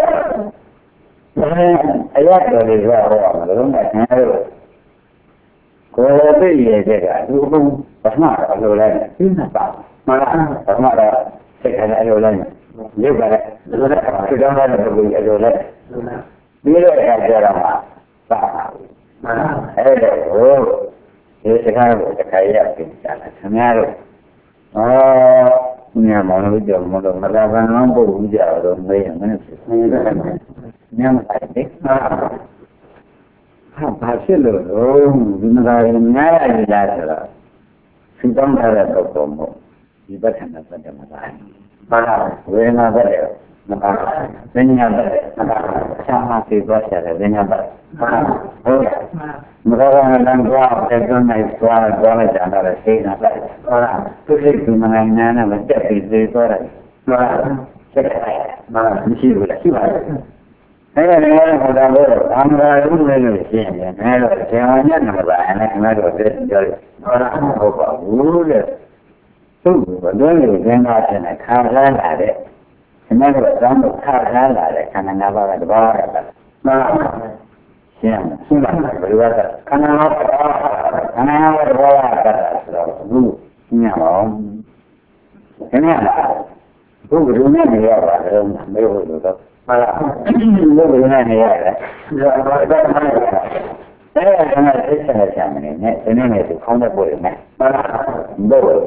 S2: 嗯，也做理做我们都没钱了。我对于这个，如果我什么时候来的，真的吧？妈的，什么的，这个来就来，有个来，有个来，就这么的不也就来，你这个这样嘛？啊，哎，我有时间我就开业给家了，成年了。哦，你看忙了就忙了，那反正不回家都没有问题。你看白的啊，他他去了，哦，那个年来就来去了，谁当他的都不忙，一百天都不这么干。啊，为嘛不了？啊，人家的，想法最多些的，人家的，啊，好的，我们那个在国内做做了讲到了谁呢？啊，都是我们那年那么这辈子做的，啊，这个，啊，你记住了，记住了。那个那个我讲过，他们那有那个些，那个前两年那个吧，那那个这叫，啊，好吧，我这，都我都有跟他现在看来来的。那个咱们看看来的，看看那把个把个，那行行吧，这个看看那看看那个把个知道了，嗯，你看吧，今年吧，不不是年的要吧，这没有这个，好了，我不是年的要的，哎，现在这现在下面的，那今年的是空的不的呢，好了，没有。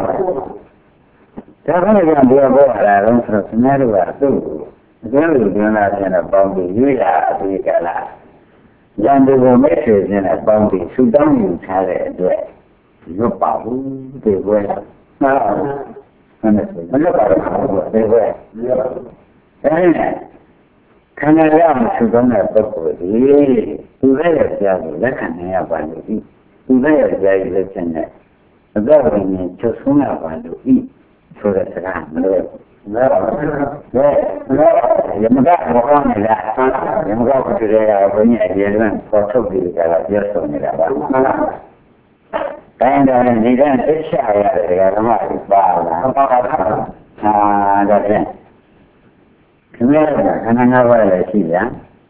S2: 这个呢，不要过来，我们说现在这个都，这个原来现在帮助有呀，这个啦，让这个没事现在帮助手当有钱来对，有保护对不对？啊，真的是，那个保护对不对？哎，看看两个手当的不够的，都在要加入，那肯定要关注的，都在要加入的现在，这个呢就从要关注的。说的是啥？没有，没有，没有，没有，也没干我帮你的，也没干我这个我年轻人，我抽的这个也送你了吧？但是你这这下来这个他妈是罢了，啊，这是，什么样的？看看那外来西凉，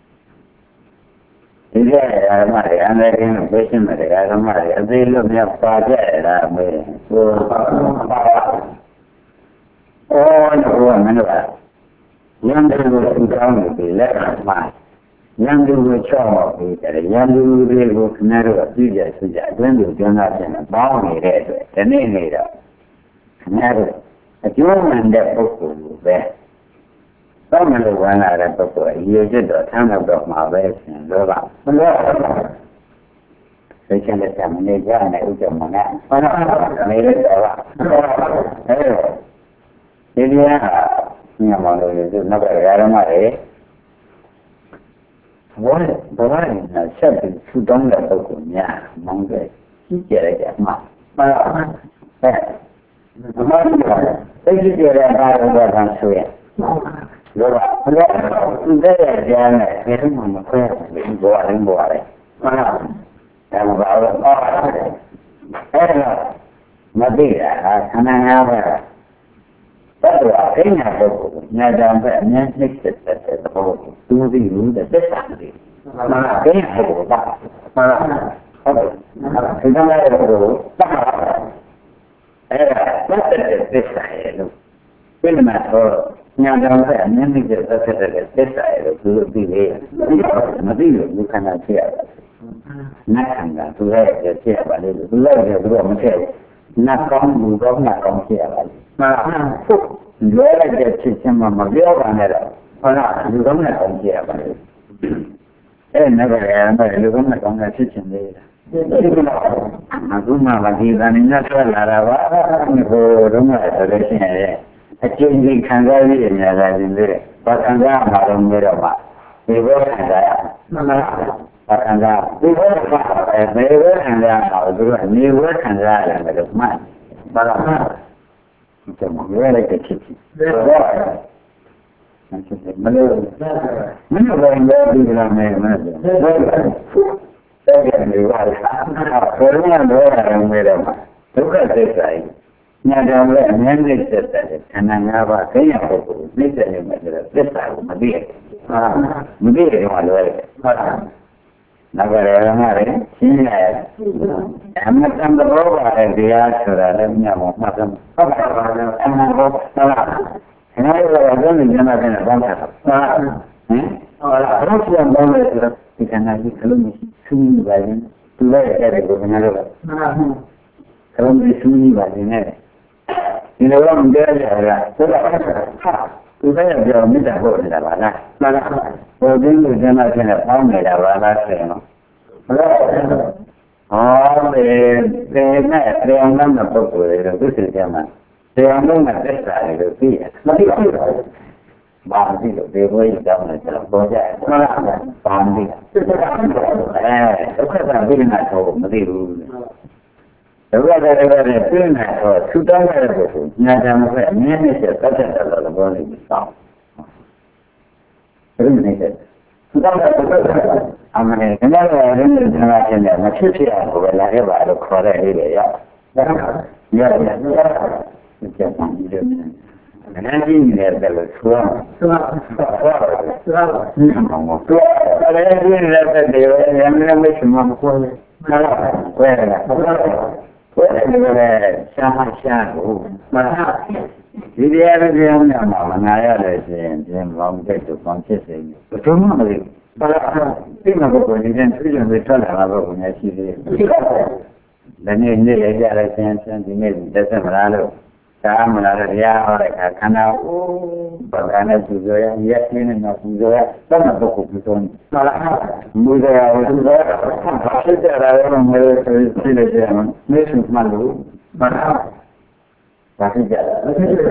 S2: 这个他妈的，俺这跟微信的这个他妈的，这个没发债了没？我。哦，我们这个，杨这个市场里边来看嘛，杨这个项目里边，杨这个这个那个直接是家真就讲到现在，包你来的，在内内的，那个，就我们的不够呗，咱们的原来的不够，也知道他们不麻烦钱，对吧？ သိချင်တဲ့ကမနေကြနဲ့ဥစ္စာမနာဘာလို့နေလဲတော့အဲ့တော့ဒီနေရာညမလို့ဒီနောက်ကရရမတွေဘောဘောရင်းနဲ့ဆက်ပြီးထူတောင်းတဲ့ပုဂ္ဂိုလ်များမောင်းတဲ့ကြီးကျယ်တဲ့မှာဘာလဲအမှန်တရားသိကြတဲ့အာရုံကဆဆိုရင်လောကဘယ်လိုလဲကြားနေဘယ်မှမခွဲဘူးဘောရင်းဘောရင်းမှန်လားအဲ့ဒါကတော့အဲ့ဒါမသိတာခန္ဓာငါးပါးတတ်တော်အိညာပုဂ္ဂိုလ်ညာတံပဲအများနှိမ့်သက်တဲ့သဘောသူသိဘူးတဲ့သစ္စာတွေမှန်လားအိညာပုဂ္ဂိုလ်ပါမှန်လားဟုတ်တယ်ဒီကနေ့တော့တတ်အဲ့ဒါတတ်တဲ့သစ္စာရဲ့လို့ပြည့်မှာတော့ညာတံပဲအများနှိမ့်သက်တဲ့သစ္စာရဲ့လို့သူသိလေမသိလို့ဒီခန္ဓာဖြစ်ရတယ်နတ်ခန္ဓာသူရဲ့ဖြစ်ရပါလေသူလည်းသူတော့မဖြစ်ဘူးနတ်ကောင်းလူကောင်းနတ်ကောင်းဖြစ်ရပါလေမှန်ပါဟုတ်လွဲလိုက်တဲ့ဖြစ်ချင်းမှမပြောပါနဲ့တော့ဟုတ်လားလူကောင်းနတ်ကောင်းဖြစ်ရပါလေအဲ့နတ်ကလည်းအဲ့လူကောင်းနတ်ကောင်းကဖြစ်ချင်းလေးအခုမှမဒီကနေ့ညထွက်လာတာပါဟိုတော့မှဆိုလို့ရှိရင်အကျဉ်းကြီးခံစားရည်များလာခြင်းလေဘာခံစားမှာတော့မရတော့ပါဒီဘောခံစားရမှန်ပါဘာခံစားဒီဘောခံစားအဲဘယ်ဘောခံစားအောင်သူကနေဘောခံစားရတယ်လို့မှတ်ဘာလို့ကျမရွေးလိုက်တဲ့ဖြစ်ဖြစ်တော့မလို့မင်းတို့လည်းဒီလိုနဲ့မလို့အဲ့ဒီနေပါလားဘယ်လိုလဲတော့ရတယ်မေးတော့ဒုက္ခသစ္စာကြီးညာတော်လည်းအများကြီးသက်သက်ခန္ဓာ၅ပါးသိရပုဂ္ဂိုလ်သိတဲ့နေမှာကျတော့သစ္စာကိုမသိရဟာမသိတယ်ကလွယ်တယ်ဟုတ်လားနောက်ကြရမှာလေရှင်းရတယ်အမှန်တန်တော့ပါလေတရားဆိုတာလည်းမြတ်မှာမှတ်တယ်ဟုတ်ပါပါလေအမှန်တော့ဟုတ်လားခင်ဗျားတို့ကတော့ဒီနေ့မှပြန်တော့တာဟုတ်လားဟင်ဟုတ်လားဘုရားပြောတယ်ဆိုတော့ဒီကနေ့ကလုံးမရှိသူ့ပါရင်သူလည်းအဲ့ဒါကိုခင်ဗျားတို့ကကလုံးမရှိဘူးပါနေတယ်ဒီလိုတော့မကြရကြတာဆိုတော့ဟာသူလည်းပြောမိတာဟုတ်နေတာပါလားမှန်လားဘုရားလူကျမ်းစာနဲ့ပေါင်းနေတာပါလားဆိုရင်ဟုတ်လားဟောလေဒီနဲ့တရားနာတဲ့ပုဂ္ဂိုလ်တွေတော့သူစိတ်ကြမှာတရားလုံးနဲ့သက်သာတယ်လို့သိရမသိဘူးဘာမသိလို့ဒီဘဝကြီးတောင်းနေကြတော့ပေါ်ကြတယ်ဟုတ်လားဘာမသိအဲဒုက္ခကပြိနာတော့မသိဘူးဒုက္ခတဲ့တဲ့ပြိနာတော့သူတောင်းတဲ့ပုဂ္ဂိုလ်ညာတံပဲအမြဲတည်းဆက်တတ်တယ်လို့ပြောနေပြီစောင့်ဘယ်လိုနေလဲသူတောင်းတဲ့ပုဂ္ဂိုလ်အမှန်တကယ်ကလည်းရင်းနေကြတာချင်းနဲ့မဖြစ်ဖြစ်အောင်ပဲလာခဲ့ပါလို့ခေါ်တဲ့လေးတွေရောက်ဒါကရရတယ်ကျန်ပါပြီလေအနည်းကြီးနေတဲ့လို့ဆိုတော့ဆိုတော့ဆိုတော့ဒီမှာတော့အဲ့ဒီနေတဲ့တွေရင်းနေမရှိမှမပေါ်ဘူးနားလားဝဲရတာဝဲတယ်ရှာမရှာကိုမဟာဒီတရားတွေပြောင်းနေမှာမနာရတယ်ဆိုရင်ဒီမောင်တဲ့သူပေါင်းဖြစ်စေဘယ်တော့မှမလုပ်ဘာလို့ဒီမှာကိုနေရင်သူ့ရင်တွေထွက်လာတာတော့ညာရှိသေးတယ်ဒါနဲ့နေ့ရကြတဲ့ဆင်းဆင်းဒီနေ့သက်သက်မလားလို့ဒါမှမလားတရားဟောတဲ့အခါခန္ဓာအိုးဘာကနဲ့သူဆိုရရက်ရင်းနဲ့တော့သူဆိုရတော့မတော့ဘူးဆိုနေမလားမူရရသူဆိုရဘာဖြစ်ကြတာလဲမလို့ဆိုပြီးနေကြမှာနေစုမှလို့မလားဘာဖြစ်ကြလဲ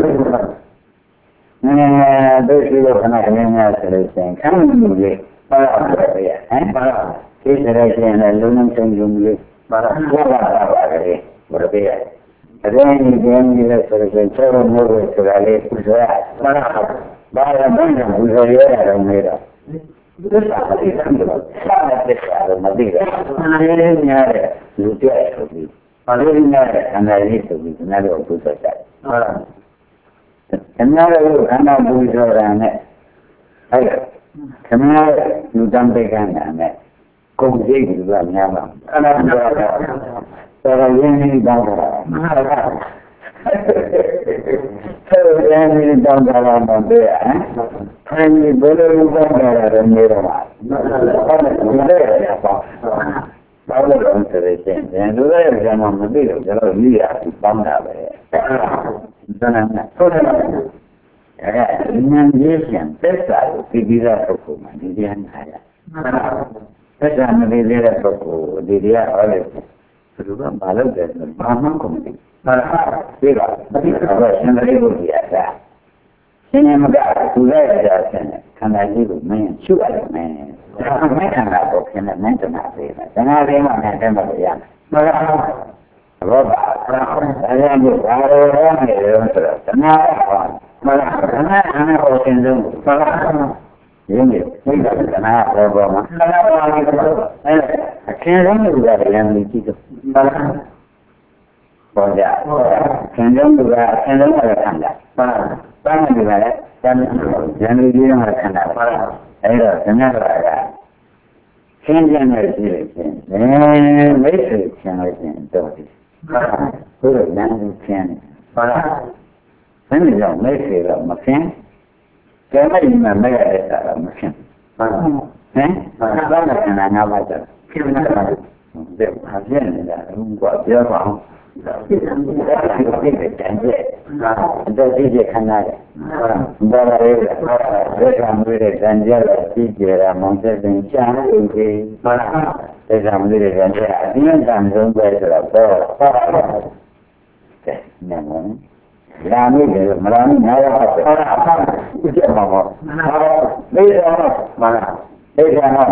S2: အဲတို့ရှိလို့ခဏခဏများဆိုလို့ရှိရင်ခံမှုလေးဘာလို့လဲဟမ်ဘာလို့ဒီစရိုက်ရှင်လည်းလုံးလုံးချုံချုံလေးဘာလို့ဘာသာပါလဲဘယ်လိုလဲအဲ့ဒီကျင်းနေတဲ့ဆိုရင်ကျောင်းမိုးကိုဆိုတာလေးပူဇော်ရမှန်ပါဘာလဲဘယ်လိုပူဇော်ရရအောင်လဲတော့ဒီစာအစ်မ်းတော့စာတဲ့စာတော့မသိဘူးအဲ့ဒီများတဲ့လူပြည့်ဆိုပြီးဘာလို့များတဲ့အန္တရာယ်ဆိုပြီးကျွန်တော်တို့ပူဇော်ကြတယ်ဟုတ်လားကျွန်တော်တို့အန္တပူဇော်တာနဲ့အဲ့ကျွန်တော်လူတန်းပိတ်ကန်းတာနဲ့ကုန်စိတ်ကများမှာအန္တပူဇော်တာတော်ရင်းနေတောင်းတာမှန်ပါပါတော်ရင်းနေတောင်းတာတော့တဲ့ဟမ်ခိုင်းဘယ်လိုလုပ်တာလဲနေတော့မှာဟုတ်တယ်ဒီလိုရပါဘာလို့လဲဆိုတော့ရှင်ဒီလိုရကြမှာမသိတော့ကျွန်တော်လေးရပေါင်းတာပဲဒါနဲ့ဆိုတော့အဲဉာဏ်ကြီးရှင်သက်သာကိုပြီးပြီးသားပုဂ္ဂိုလ်မှာဒီတရားနာရသက်သာမလေးတဲ့ပုဂ္ဂိုလ်ဒီတရားဟောတယ်ဘယ်လိုမှမလုပ်တယ်ဘာမှကုန်တယ်ဟာဒီကဒီကတော့ရှင်လေးကိုကြည့်ရတာရှင်မကသူလည်းရဆင်းတယ်ခန္ဓာကြီးကိုမင်းရှုရတယ်မင်းဒါကမင်းခန္ဓာကိုခင်တဲ့မင်းတနာသေးတယ်တနာသေးမှမင်းတဲ့မလို့ရတယ်မှန်ပါဘောပါဒါကြောင့်ဒီဘာလို့ရနေလဲဆိုတော့တနာဟောမှန်ပါတနာအနေဟောရှင်ဆုံးမှန်ပါရင်းနေသိတာကနာဘောဘောမှာနာဘောမှာအဲအခင်းဆုံးလူကလည်းမြည်ကြည့်တော့မှန်ပါဘောကြအခင်းဆုံးလူကအခင်းဆုံးကလည်းခံတာမှန်ပါဘာမှမလုပ်ရကျမ်းကျမ်းလူကြီးကခံတာမှန်ပါအဲ့တော့ဓမ္မရာကရှင်းပြနေကြည့်ခြင်းအဲမိတ်ဆွေချင်းလို့ချင်းတော့ဒီမှန်ပါဘုရားဉာဏ်ကိုချင်းမှန်ပါဘယ်လိုကြောင့်မိတ်ဆွေတော့မချင်းကျမ်းလိုက်မှမရတဲ့စာတော့မချင်းမှန်ပါဟမ်ဘာသာခန္ဓာငါးပါးကြဖြစ်နေတာဒါဘာဖြစ်နေတာဘုရားပြောပါအောင်ဒါဖြစ်နေတာဒီကိစ္စတန်ကျဲဒါသိတဲ့ခန္ဓာရဲ့ဘာသာရေးဒါကံတွေတန်ကျဲသိကြတာမောင်သက်တင်ရှားနေပြီမှန်ပါဒါကံတွေတန်ကျဲအင်းတန်ဆုံးပဲဆိုတော့တော့ဟုတ်ပါဘူးကဲနည်းနည်းလာနေတယ်မလာနေညာတော့ဟုတ်ပါဘူးကြည့်ပါဦးဟုတ်တယ်တော့မှန်ပါဒါကတော့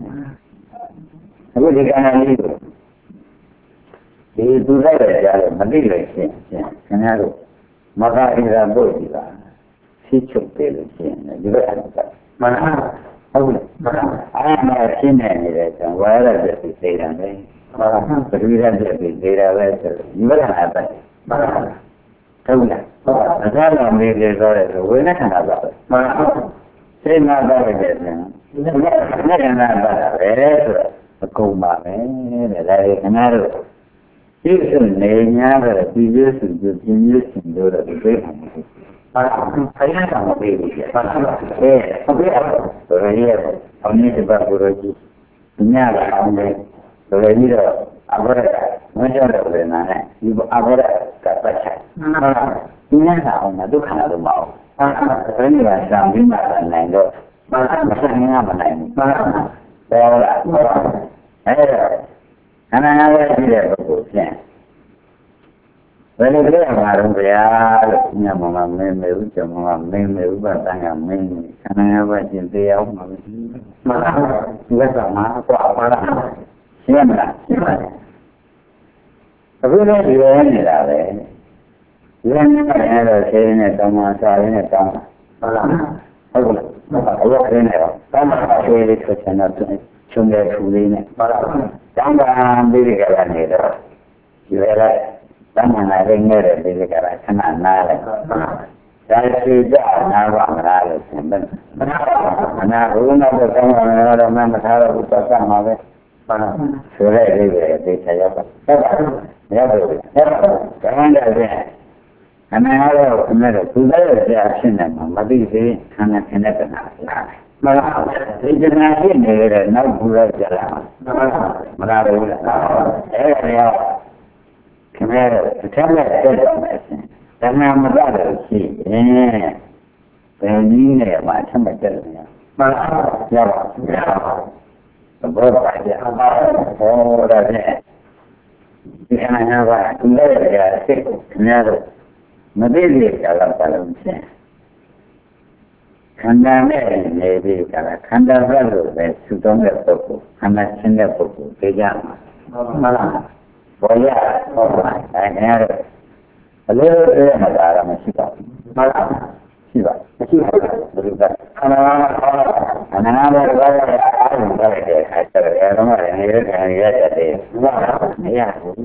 S2: အခုဒီကံလေးကိုဒီသူလိုက်ရကြတယ်မသိလို့ရှိရင်ခင်ဗျားတို့မဂ္ဂဣန္ဒပုတ်ကြီးပါရှိချုပ်တယ်လို့ရှိရင်ဒီဘက်အဲ့ဒါမှန်ပါဟုတ်လားမှန်ပါအဲ့ဒါရှင်းနေနေတယ်ဆိုဝါရတဲ့သိစေတာလေမှန်ပါပရိရတဲ့သိစေတာပဲဆိုဒီဘက်ကအဲ့ဒါမှန်ပါဟုတ်လားဟုတ်ပါအသာတော်လေးလေးဆိုရဲဝိနည်းခန္ဓာပါပဲမှန်ပါစိတ်နာတော့တယ်ဆိုရင်နဲ့ခန္ဓာပါတာပဲဆိုတော့အကုန်ပါပဲတဲ့ဒါလေခင်ဗျားတို့ဒီစုနေညာတဲ့ဒီယေစုပြင်းပြင်းရှင်တို့တော့ဒီပေးမှာမဟုတ်ဘူး။ဘာလို့ခိုင်းတာမပေးဘူး။ဘာလို့အဲအပေးအောင်ဆိုရဲအောင်နေပါဘုရားကြီးညကအောင်လေဆိုရဲပြီးတော့အဘရကမကြတော့လည်းနားနဲ့ဒီအဘရကပတ်ချင်။ဒီညကအောင်ဒုက္ခတော့မအောင်။အဲဒီကစံပြီးမှနိုင်တော့မဆိုင်ငါမနိုင်ဘူး။ဘာလို့လဲ။အဲဒါခန္ဓာငါးပါးရှိတဲ့ပုဂ္ဂိုလ်ဖြင့်ဘယ်လိုလဲမှာတော့ဗျာလို့ညမမမင်းမေဦးကျမမမင်းမေဦးပါတန်ကမင်းခန္ဓာငါးပါးရှင်တရားမှာမရှိမှန်ပါဘူးဒီကမှာတော့ပါလားရှင်းမလားရှင်းပါတယ်အခုလည်းဒီလိုနေတာပဲဒီလိုနဲ့တော့ဆေးနဲ့တောင်းမှစားရင်းနဲ့တောင်းဟုတ်လားဟုတ်လားအရက်ခင်းနေတော့တောင်းမှဆေးလေးထွက်ချင်တော့ချုံတဲ့ထူလေးနဲ့ဟုတ်လားတောင်းတာပြီးကြရနေတော့ဒီလိုလဲတဏှာနဲ့ငဲ့တဲ့ဒီကရာခဏနားလိုက်ဒါရှိကြနားပါမလားလို့ဆင်တယ်မနာဘူးတော့ကောင်းတယ်တော့မမထားတော့ဘူးတော့စမှာပဲဆိုရဲလေးပဲဒီဆက်ရောက်ပါဟုတ်ပါရောက်ပါဘူးအဲ့ဒါကံတယ်ပြန်အမှန်ကတော့ခနဲ့သူလည်းကြာဖြစ်နေမှာမသိသေးခန္ဓာခနဲ့တဏှာလားမလားဒီတဏှာဖြစ်နေတဲ့နောက်ဘူးရကြလားမလားဘူးလားအဲ့ဒါရောခင်ဗျားတို့တစ်ထပ်နဲ့တက်တော့မယ်ဆင်တဏှာမတတ်လို့ရှိရင်ဘယ်နည်းနဲ့မှအထက်မတက်လို့မရမှန်ပါရပါရပါဘောပါကြဟောဒါဖြင့်ဒီခန္ဓာငါးပါးသူလည်းရစိတ်ကိုခင်ဗျားတို့မသိသေးကြတော့ပါလို့ဆင်ခန္ဓာနဲ့နေပြီးကြတာခန္ဓာဘက်လို့ပဲသုတောင်းတဲ့ပုဂ္ဂိုလ်ခန္ဓာရှင်းတဲ့ပုဂ္ဂိုလ်သိကြမှာမှန်လားဘောရဟုတ်ပါအဲအဲ့အလိုအဲ့မှာဒါမရှိပါဘူးမှန်လားရှိပါမရှိပါဘူးဘယ်လိုလဲခန္ဓာခန္ဓာနဲ့ဘာလဲအားလုံးပဲတဲ့အခါကျတော့အဲတော့လည်းနေတဲ့ခံရတဲ့မှန်လားမရဘူး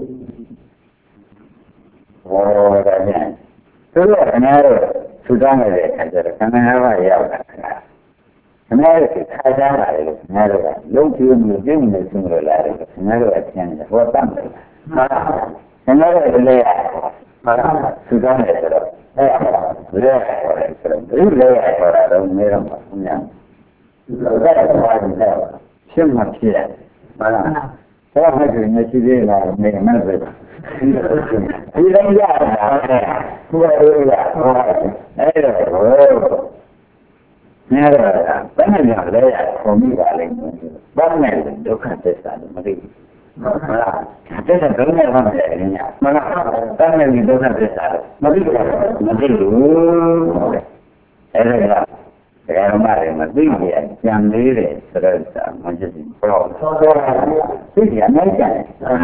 S2: ဘောဒါနဲ့သူကခဏတော့သူတောင်းနေတဲ့အခါကျတော့ခန္ဓာကရောက်တာခဏခဏရဲ့ခါကြလာတယ်ခဏတော့လုံးပြင်းနေပြင်းနေဆုံးလို့လာတယ်ခဏတော့အချင်းတယ်ဟောတတ်တယ်မှန်ပါခဏတော့ဒီလေရမှန်ပါသူတောင်းတယ်ဆိုတော့အဲဘယ်လဲဆိုတော့ဒီလေရဆိုတာတော့နေတော့မှညံလို့ဒါကဘာလဲရှင်းမှဖြစ်တယ်မှန်ပါတော့ဟဲ့ဒီနေ့ရှိသေးလားနေမှန်းပဲဒီလိုရတာဘုရားတို့ကအဲ့တော့နဲတော့ဘယ်နဲ့လဲရခုံမိပါလိမ့်မယ် Bắt này là đứa khả tế sản mà đi. Thế là đứa này không thể như nhau. Mà là bắt này thì đứa khả tế sản mà đi. Mà đi đủ. Thế là cái mà để mà đi vậy, chẳng lý để sửa ra mà chỉ có. Thế thì anh ấy chẳng.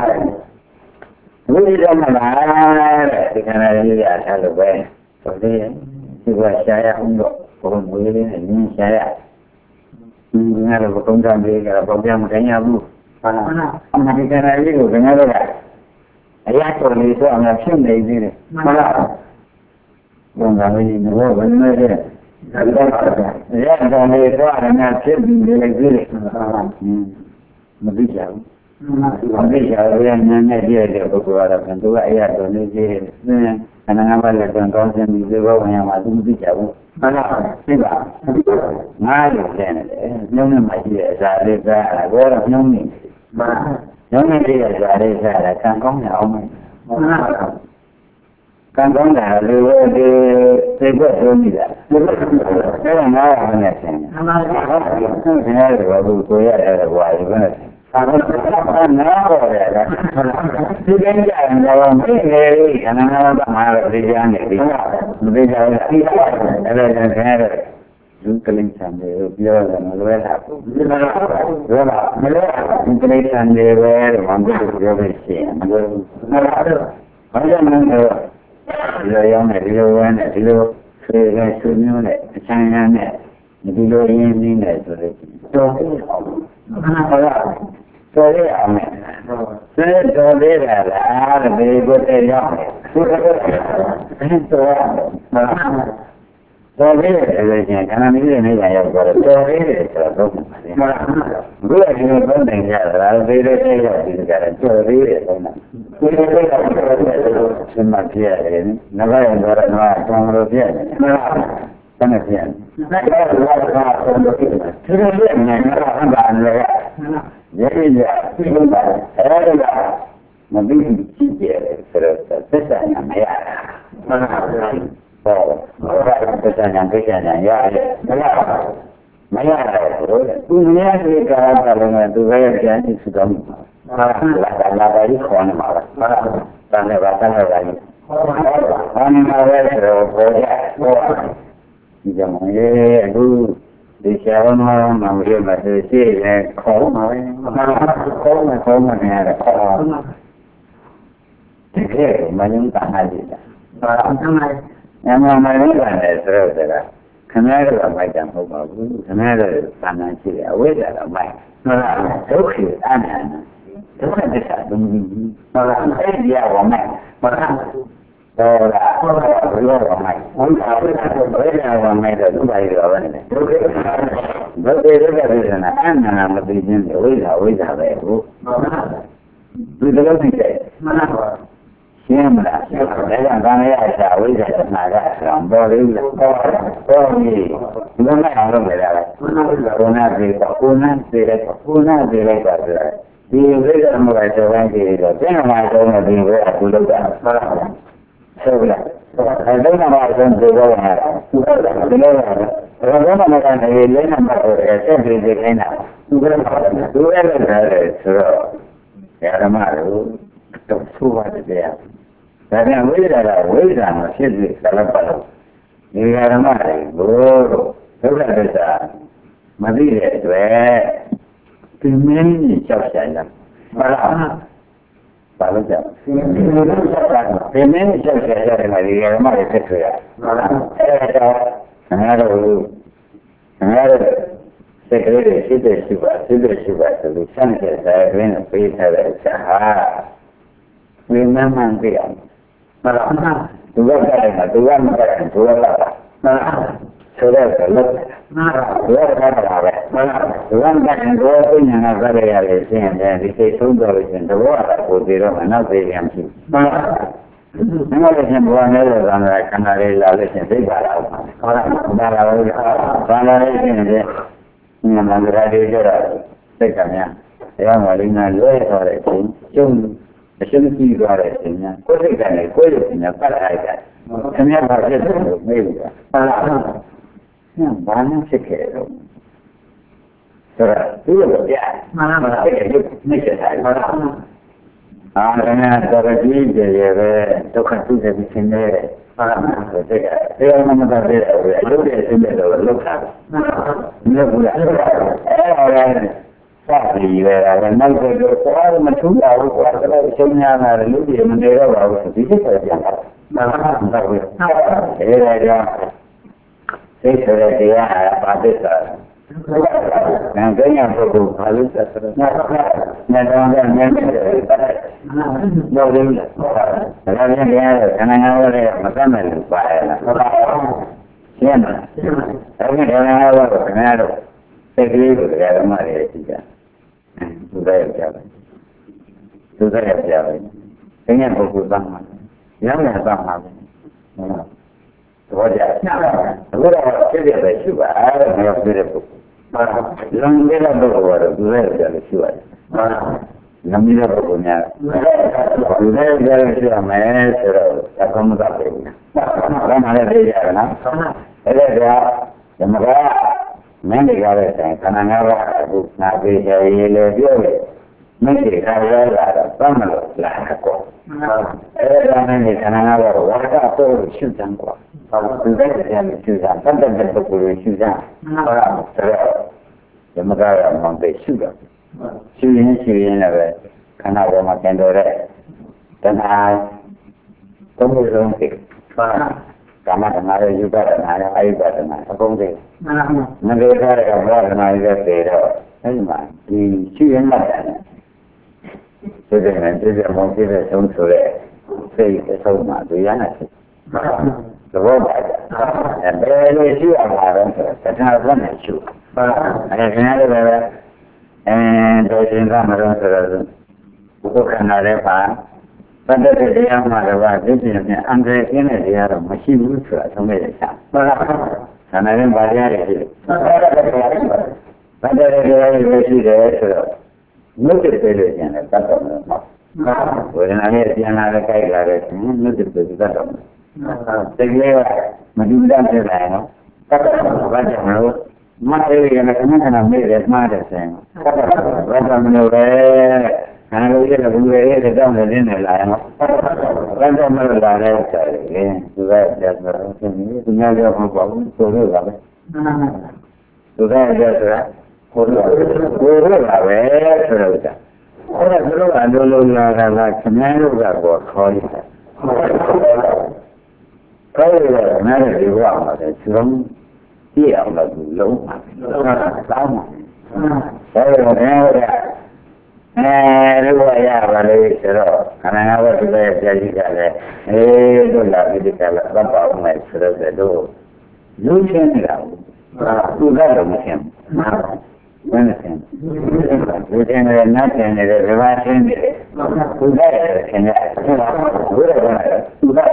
S2: Vì đó mà là thì cái này là sao được vậy? Rồi đi thì qua saya không được, còn với cái này như saya. Nghe là công trang đi là công trang cái nhà bu. Mà cái này đi của cái nhà đó là. Ai cho đi số anh là xem đây đi. Mà là còn là gì nữa vẫn nói đấy. Dạ còn này đó là nhà xem đi đây đi. Mà đi sao? Không biết sao anh nghe gì để có qua là cần tôi ai đó nên gì anh đang làm là còn có xem đi vô nhà mà tôi biết sao mà là thế bà ngay được thế này nhưng mà mày gì ra đây ra là có là nhóm mình mà nhóm này đi ra đây ra là càng có nhà ông ấy càng có là lưu đi đi bớt hơn gì đó cái là nó là nhà xem cái này là tôi tôi là hoài vậy nó rồi đấy, thì cái này là mấy người anh em đã mà đi ra này đi, đi ra đi ra, đây là cái này, chúng tôi linh sản để bây giờ là nó về là, rồi là mới là chúng tôi linh sản để về để làm cái điều về chuyện, nó là được, bây giờ mình rồi, rồi ông này đi đâu này đi đâu, rồi cái số nhiêu này, sang nhà này, đi đâu đi đi này rồi, rồi, tôi đi ở mẹ, tôi tôi đi là là đi bữa tây đó, tôi tôi đi rồi nhà cái này đi này là rồi tôi đi rồi tôi bữa thì nó vẫn đang là đi đây đây là đi cái tôi đi rồi tôi đi rồi xin mà kia nó lại rồi nó trong rồi kia cái này kia cái là là tôi đi nhà nó ăn bàn rồi vậy là khi chúng ta ở đây là mà đi chi tiết rồi tất cả nhà máy mà rồi tất cả nhà cái nhà nhà nhà máy rồi tôi nghe cái cái là tôi về cái gì sự đó mà là là cái gì khó mà mà ta này và ta này là anh mà về rồi rồi giờ mà cái đi theo nó mà người mà từ xưa là khổ mà khổ mà khổ mà nghe là khổ thế mà chúng ta hay gì đó em mà mấy cái này rồi rồi là cái này là mấy cái không có cái này là phản ánh chỉ là với là mấy nó là số khi anh anh số cái này là đúng nó là cái gì của mày mà rồi là rồi là mày muốn thảo với là mày rồi cũng vậy rồi này với cái đó là là anh là một cái nhân với là với là vậy tôi đã nói như vậy xem là để làm ra này là với là là là làm bao nhiêu là có gì nó nói không phải là cô na gì cô na gì là cô na gì là thì với là một cái số anh thì là cái nào tôi là gì với là tôi đâu cả rồi là đấy là một trong số đó là rồi đó là một cái này lấy nằm ở cái gì gì thế nào tôi là là rồi cái đó mà tôi thu vào cái đấy cái này với là với là nó sẽ gì là phải thì cái đó mà bố tôi là cái gì mà đi để về thì mình đi chào chạy lắm mà là Pak Lujang. Ini saya dari hari yang mana itu ya. Ada, ada sekali sudah sudah sudah sudah tulisan saya ini kita berusaha. Memang dia. Malah dua kali, dua kali, dua kali. Sudah kalau dua kali, dua kali dua punya negara yang lain jadi itu dua itu dua putih mana yang sih. Kalau yang buat ni orang kan ada lalu sendiri baru. Orang baru baru ini dia yang negara dia juga sekarang yang malingnya luar orang pun cuma macam tu orang punya. Kau sekarang ni kau punya pakai. Kena pakai tu mesti. Yang banyak sekali. ဆိုတော့ဒီလိုပြမှန်ပါအဲ့ဒီနိစ္စတိုင်းမှန်ပါအာရဏတော်ကြီးကြရဲ့ပဲဒုက္ခသူတဲ့ပြီးသင်တယ်မှန်ပါဆိုတဲ့တရားမှမသာတဲ့အလုပ်တွေအင်းတဲ့တော့လောက်တာမှန်ပါမြတ်ဘုရားအဲ့ဒါလည်းစာပြီးရတာနောက်တော့သွားမထူးတာဘူးကွာဒါလည်းရှုံးများလာတယ်လူကြီးမနေတော့ပါဘူးဒီစိတ်ပဲပြန်တာမှန်ပါမှန်ပါအဲ့ဒါကြောင့်စိတ်ဆိုတဲ့တရားပါတိစ္ဆာငါကညာပုဂ္ဂိုလ်ဘာလို့ဆက်ဆိုတော့ငါတော့ငါငါနဲ့တော့တယ်ဒါလည်းတရားခန္ဓာငါးပါးရဲ့မကမ်းမဲ့လို့ပါရလားဟုတ်ပါဘူးရှင်းလားအဲဒီခန္ဓာငါးပါးကိုခင်ဗျားတို့စိတ်ကလေးကိုတရားဓမ္မတွေရှိကြသူတွေပြပါသူတွေပြပါဘယ်နဲ့ပုဂ္ဂိုလ်သမ်းမှာရမ်းရသမ်းမှာဟုတ်သဘောကျအခုတော့ဖြစ်ရပဲရှိပါအဲ့ဒါမျိုးပြတဲ့ပုဂ္ဂိုလ်လမ်းတဲ့ပုဂ္ဂိုလ်ကတော့သူတွေပြလို့ရှိပါတယ်လမ်းတဲ့ပုဂ္ဂိုလ်များသူတွေပြလို့ရှိရမယ်ဆိုတော့အကောင်းမသာပဲဘာမှလည်းသိရလားအဲ့ဒါကဓမ္မကမင်းတွေကလည်းခန္ဓာငါးပါးအခုနာပေးရရေးလေပြောတယ်မင်းတွေကလည်းလာတော့သမ်းမလို့လာတော့အဲ့ဒါနဲ့ခန္ဓာငါးပါးဝါဒပေါ်ရှုစမ်းကွာဘာလို့သူတွေပြန်ရှုစမ်းတတ်တဲ့ပုဂ္ဂိုလ်ရှုစမ်းဟုတ်လားဆိုတော့ဓမ္မကရမှန်ပဲရှုတာရှုရင်ရှုရင်လည်းခန္ဓာပေါ်မှာကျန်တော်တဲ့တဏှာသုံးခုလုံးသိပါကာမတဏှာရဲ့ယူပတဏှာရဲ့အာယုပတဏှာအကုန်သိမဂ္ဂခရကဘောဓနာရဲ့သေတော့အဲဒီမှာဒီရှုရင်မှတ်တယ်ဆိုတဲ့နဲ့ပြည့်စုံအောင်ပြည့်စုံဆိုတဲ့စိတ်အဆုံးမှာသူရနာဖြစ်သဘောပါဘယ်လိုရှုရမှာလဲဆိုတော့တဏှာဘက်နဲ့ရှုအဲခင်ဗျားတို့လည်းအဲဒီသင်္ကမတော်ဆိုတော့ဘုခန္ဓာလည်းပါပတ္တတိတရားမှာလည်းပါသိကျင်နဲ့အန္တရာယ်ကင်းတဲ့တရားတော့မရှိဘူးဆိုတာသုံးခဲ့တယ်ဆရာမှန်ပါပါဆန္ဒရင်ဗာတရားတွေရှိတယ်ပတ္တတိတရားတွေရှိတယ်ဆိုတော့မြုပ်တဲ့ပြေလို့ကျန်တယ်တတ်တော်မယ်ဝေဒနာနဲ့ပြန်လာတဲ့ကြိုက်လာတဲ့မြုပ်တဲ့ပြေတတ်တော်မယ်စိတ်လေးကမတူတတ်တဲ့လိုက်နော်တတ်တော်ဘာကြောင့်လို့မအေးရတဲ့ခဏခဏမေ့တယ်မှားတယ်ဆိုရင်တတ်တော်ဘာကြောင့်မလို့လဲခန္ဓာကိုယ်ရဲ့ဘုရားရဲ့တောင်းနေတဲ့နေလာရောဘယ်တော့မှလာတဲ့ဆိုင်လေသူကကြက်တော့သူသူများကြောက်မပေါ့ဘူးဆိုလို့ပါပဲသူကကြက်ဆိုတာကိုယ်လိုကိုယ်လိုပါပဲဆိုတော့အဲ့ဒါသူတို့ကလုံးလုံးလာတာကခမည်းတော်ကတော့ခေါ်ရတယ်ခေါ်ရတော့နားရည်ဘဝမှာလည်းကျွမ်းပြည့်အောင်လို့လုံးပါတောင်းပါအဲ့ဒါလည်းအဲဒါကရပါလေဆိုတော့ခန္ဓာငါးပါးသူရဲ့ကြာကြီးကလည်းအေးတို့လာပြီးကြလားသတ်ပါဦးမယ်ဆိုတော့တို့လူချင်းနေတာသူကတော့မရှင်းဘူးမင်းရှင်းဘူးဒီတင်ရနတ်တင်နေတဲ့ဇဘာရှင်းနေတယ်သူကလည်းရှင်းရတယ်ဘုရားကသူကလည်းအဲဒါ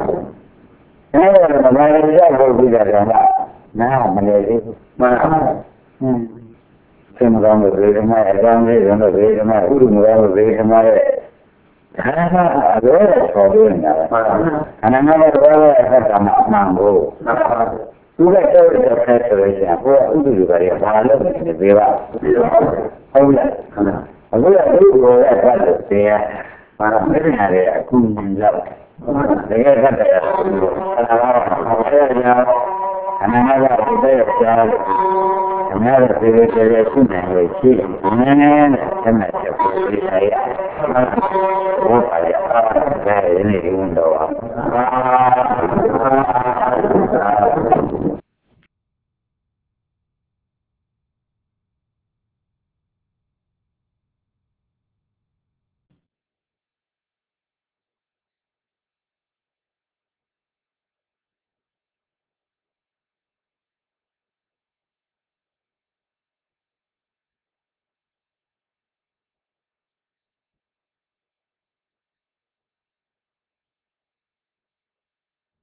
S2: ကဘာလို့ကြောက်လို့ပြီးကြတယ်နားမလဲသေးဘူးမှန်ပါသင်္ကောင်းလို့ဝေဒနာအကြောင်းလေးရုံလို့ဝေဒနာဥဒ္ဓမရောဝေဒနာရဲ့ခန္ဓာအရောဆော်လို့နေတာပဲခန္ဓာငါးပါးတော့ရဲ့အခါကမှမှန်ဖို့သူကတောက်တဲ့ဖက်ဆိုလို့ရှိရင်ဘုရားဥဒ္ဓတွေပါရဘာလို့နေပေးပါဟုတ်လားအခုကဥဒ္ဓရောရဲ့ဖက်လို့တရားဘာလို့မင်းရတယ်အခုမြင်ကြပါတကယ်ကတည်းကခန္ဓာငါးပါးအဲ့ဒါကြောင့်ခန္ဓာငါးပါးကိုတဲ့ကြားအများကြီးပြေပြေပြေရှိနေလို့ရှိတယ်။နည်းနည်းနဲ့ဆက်မဲ့ချက်ကိုသိရရ။ဘုရားရအားဒါရင်းနေဝင်တော့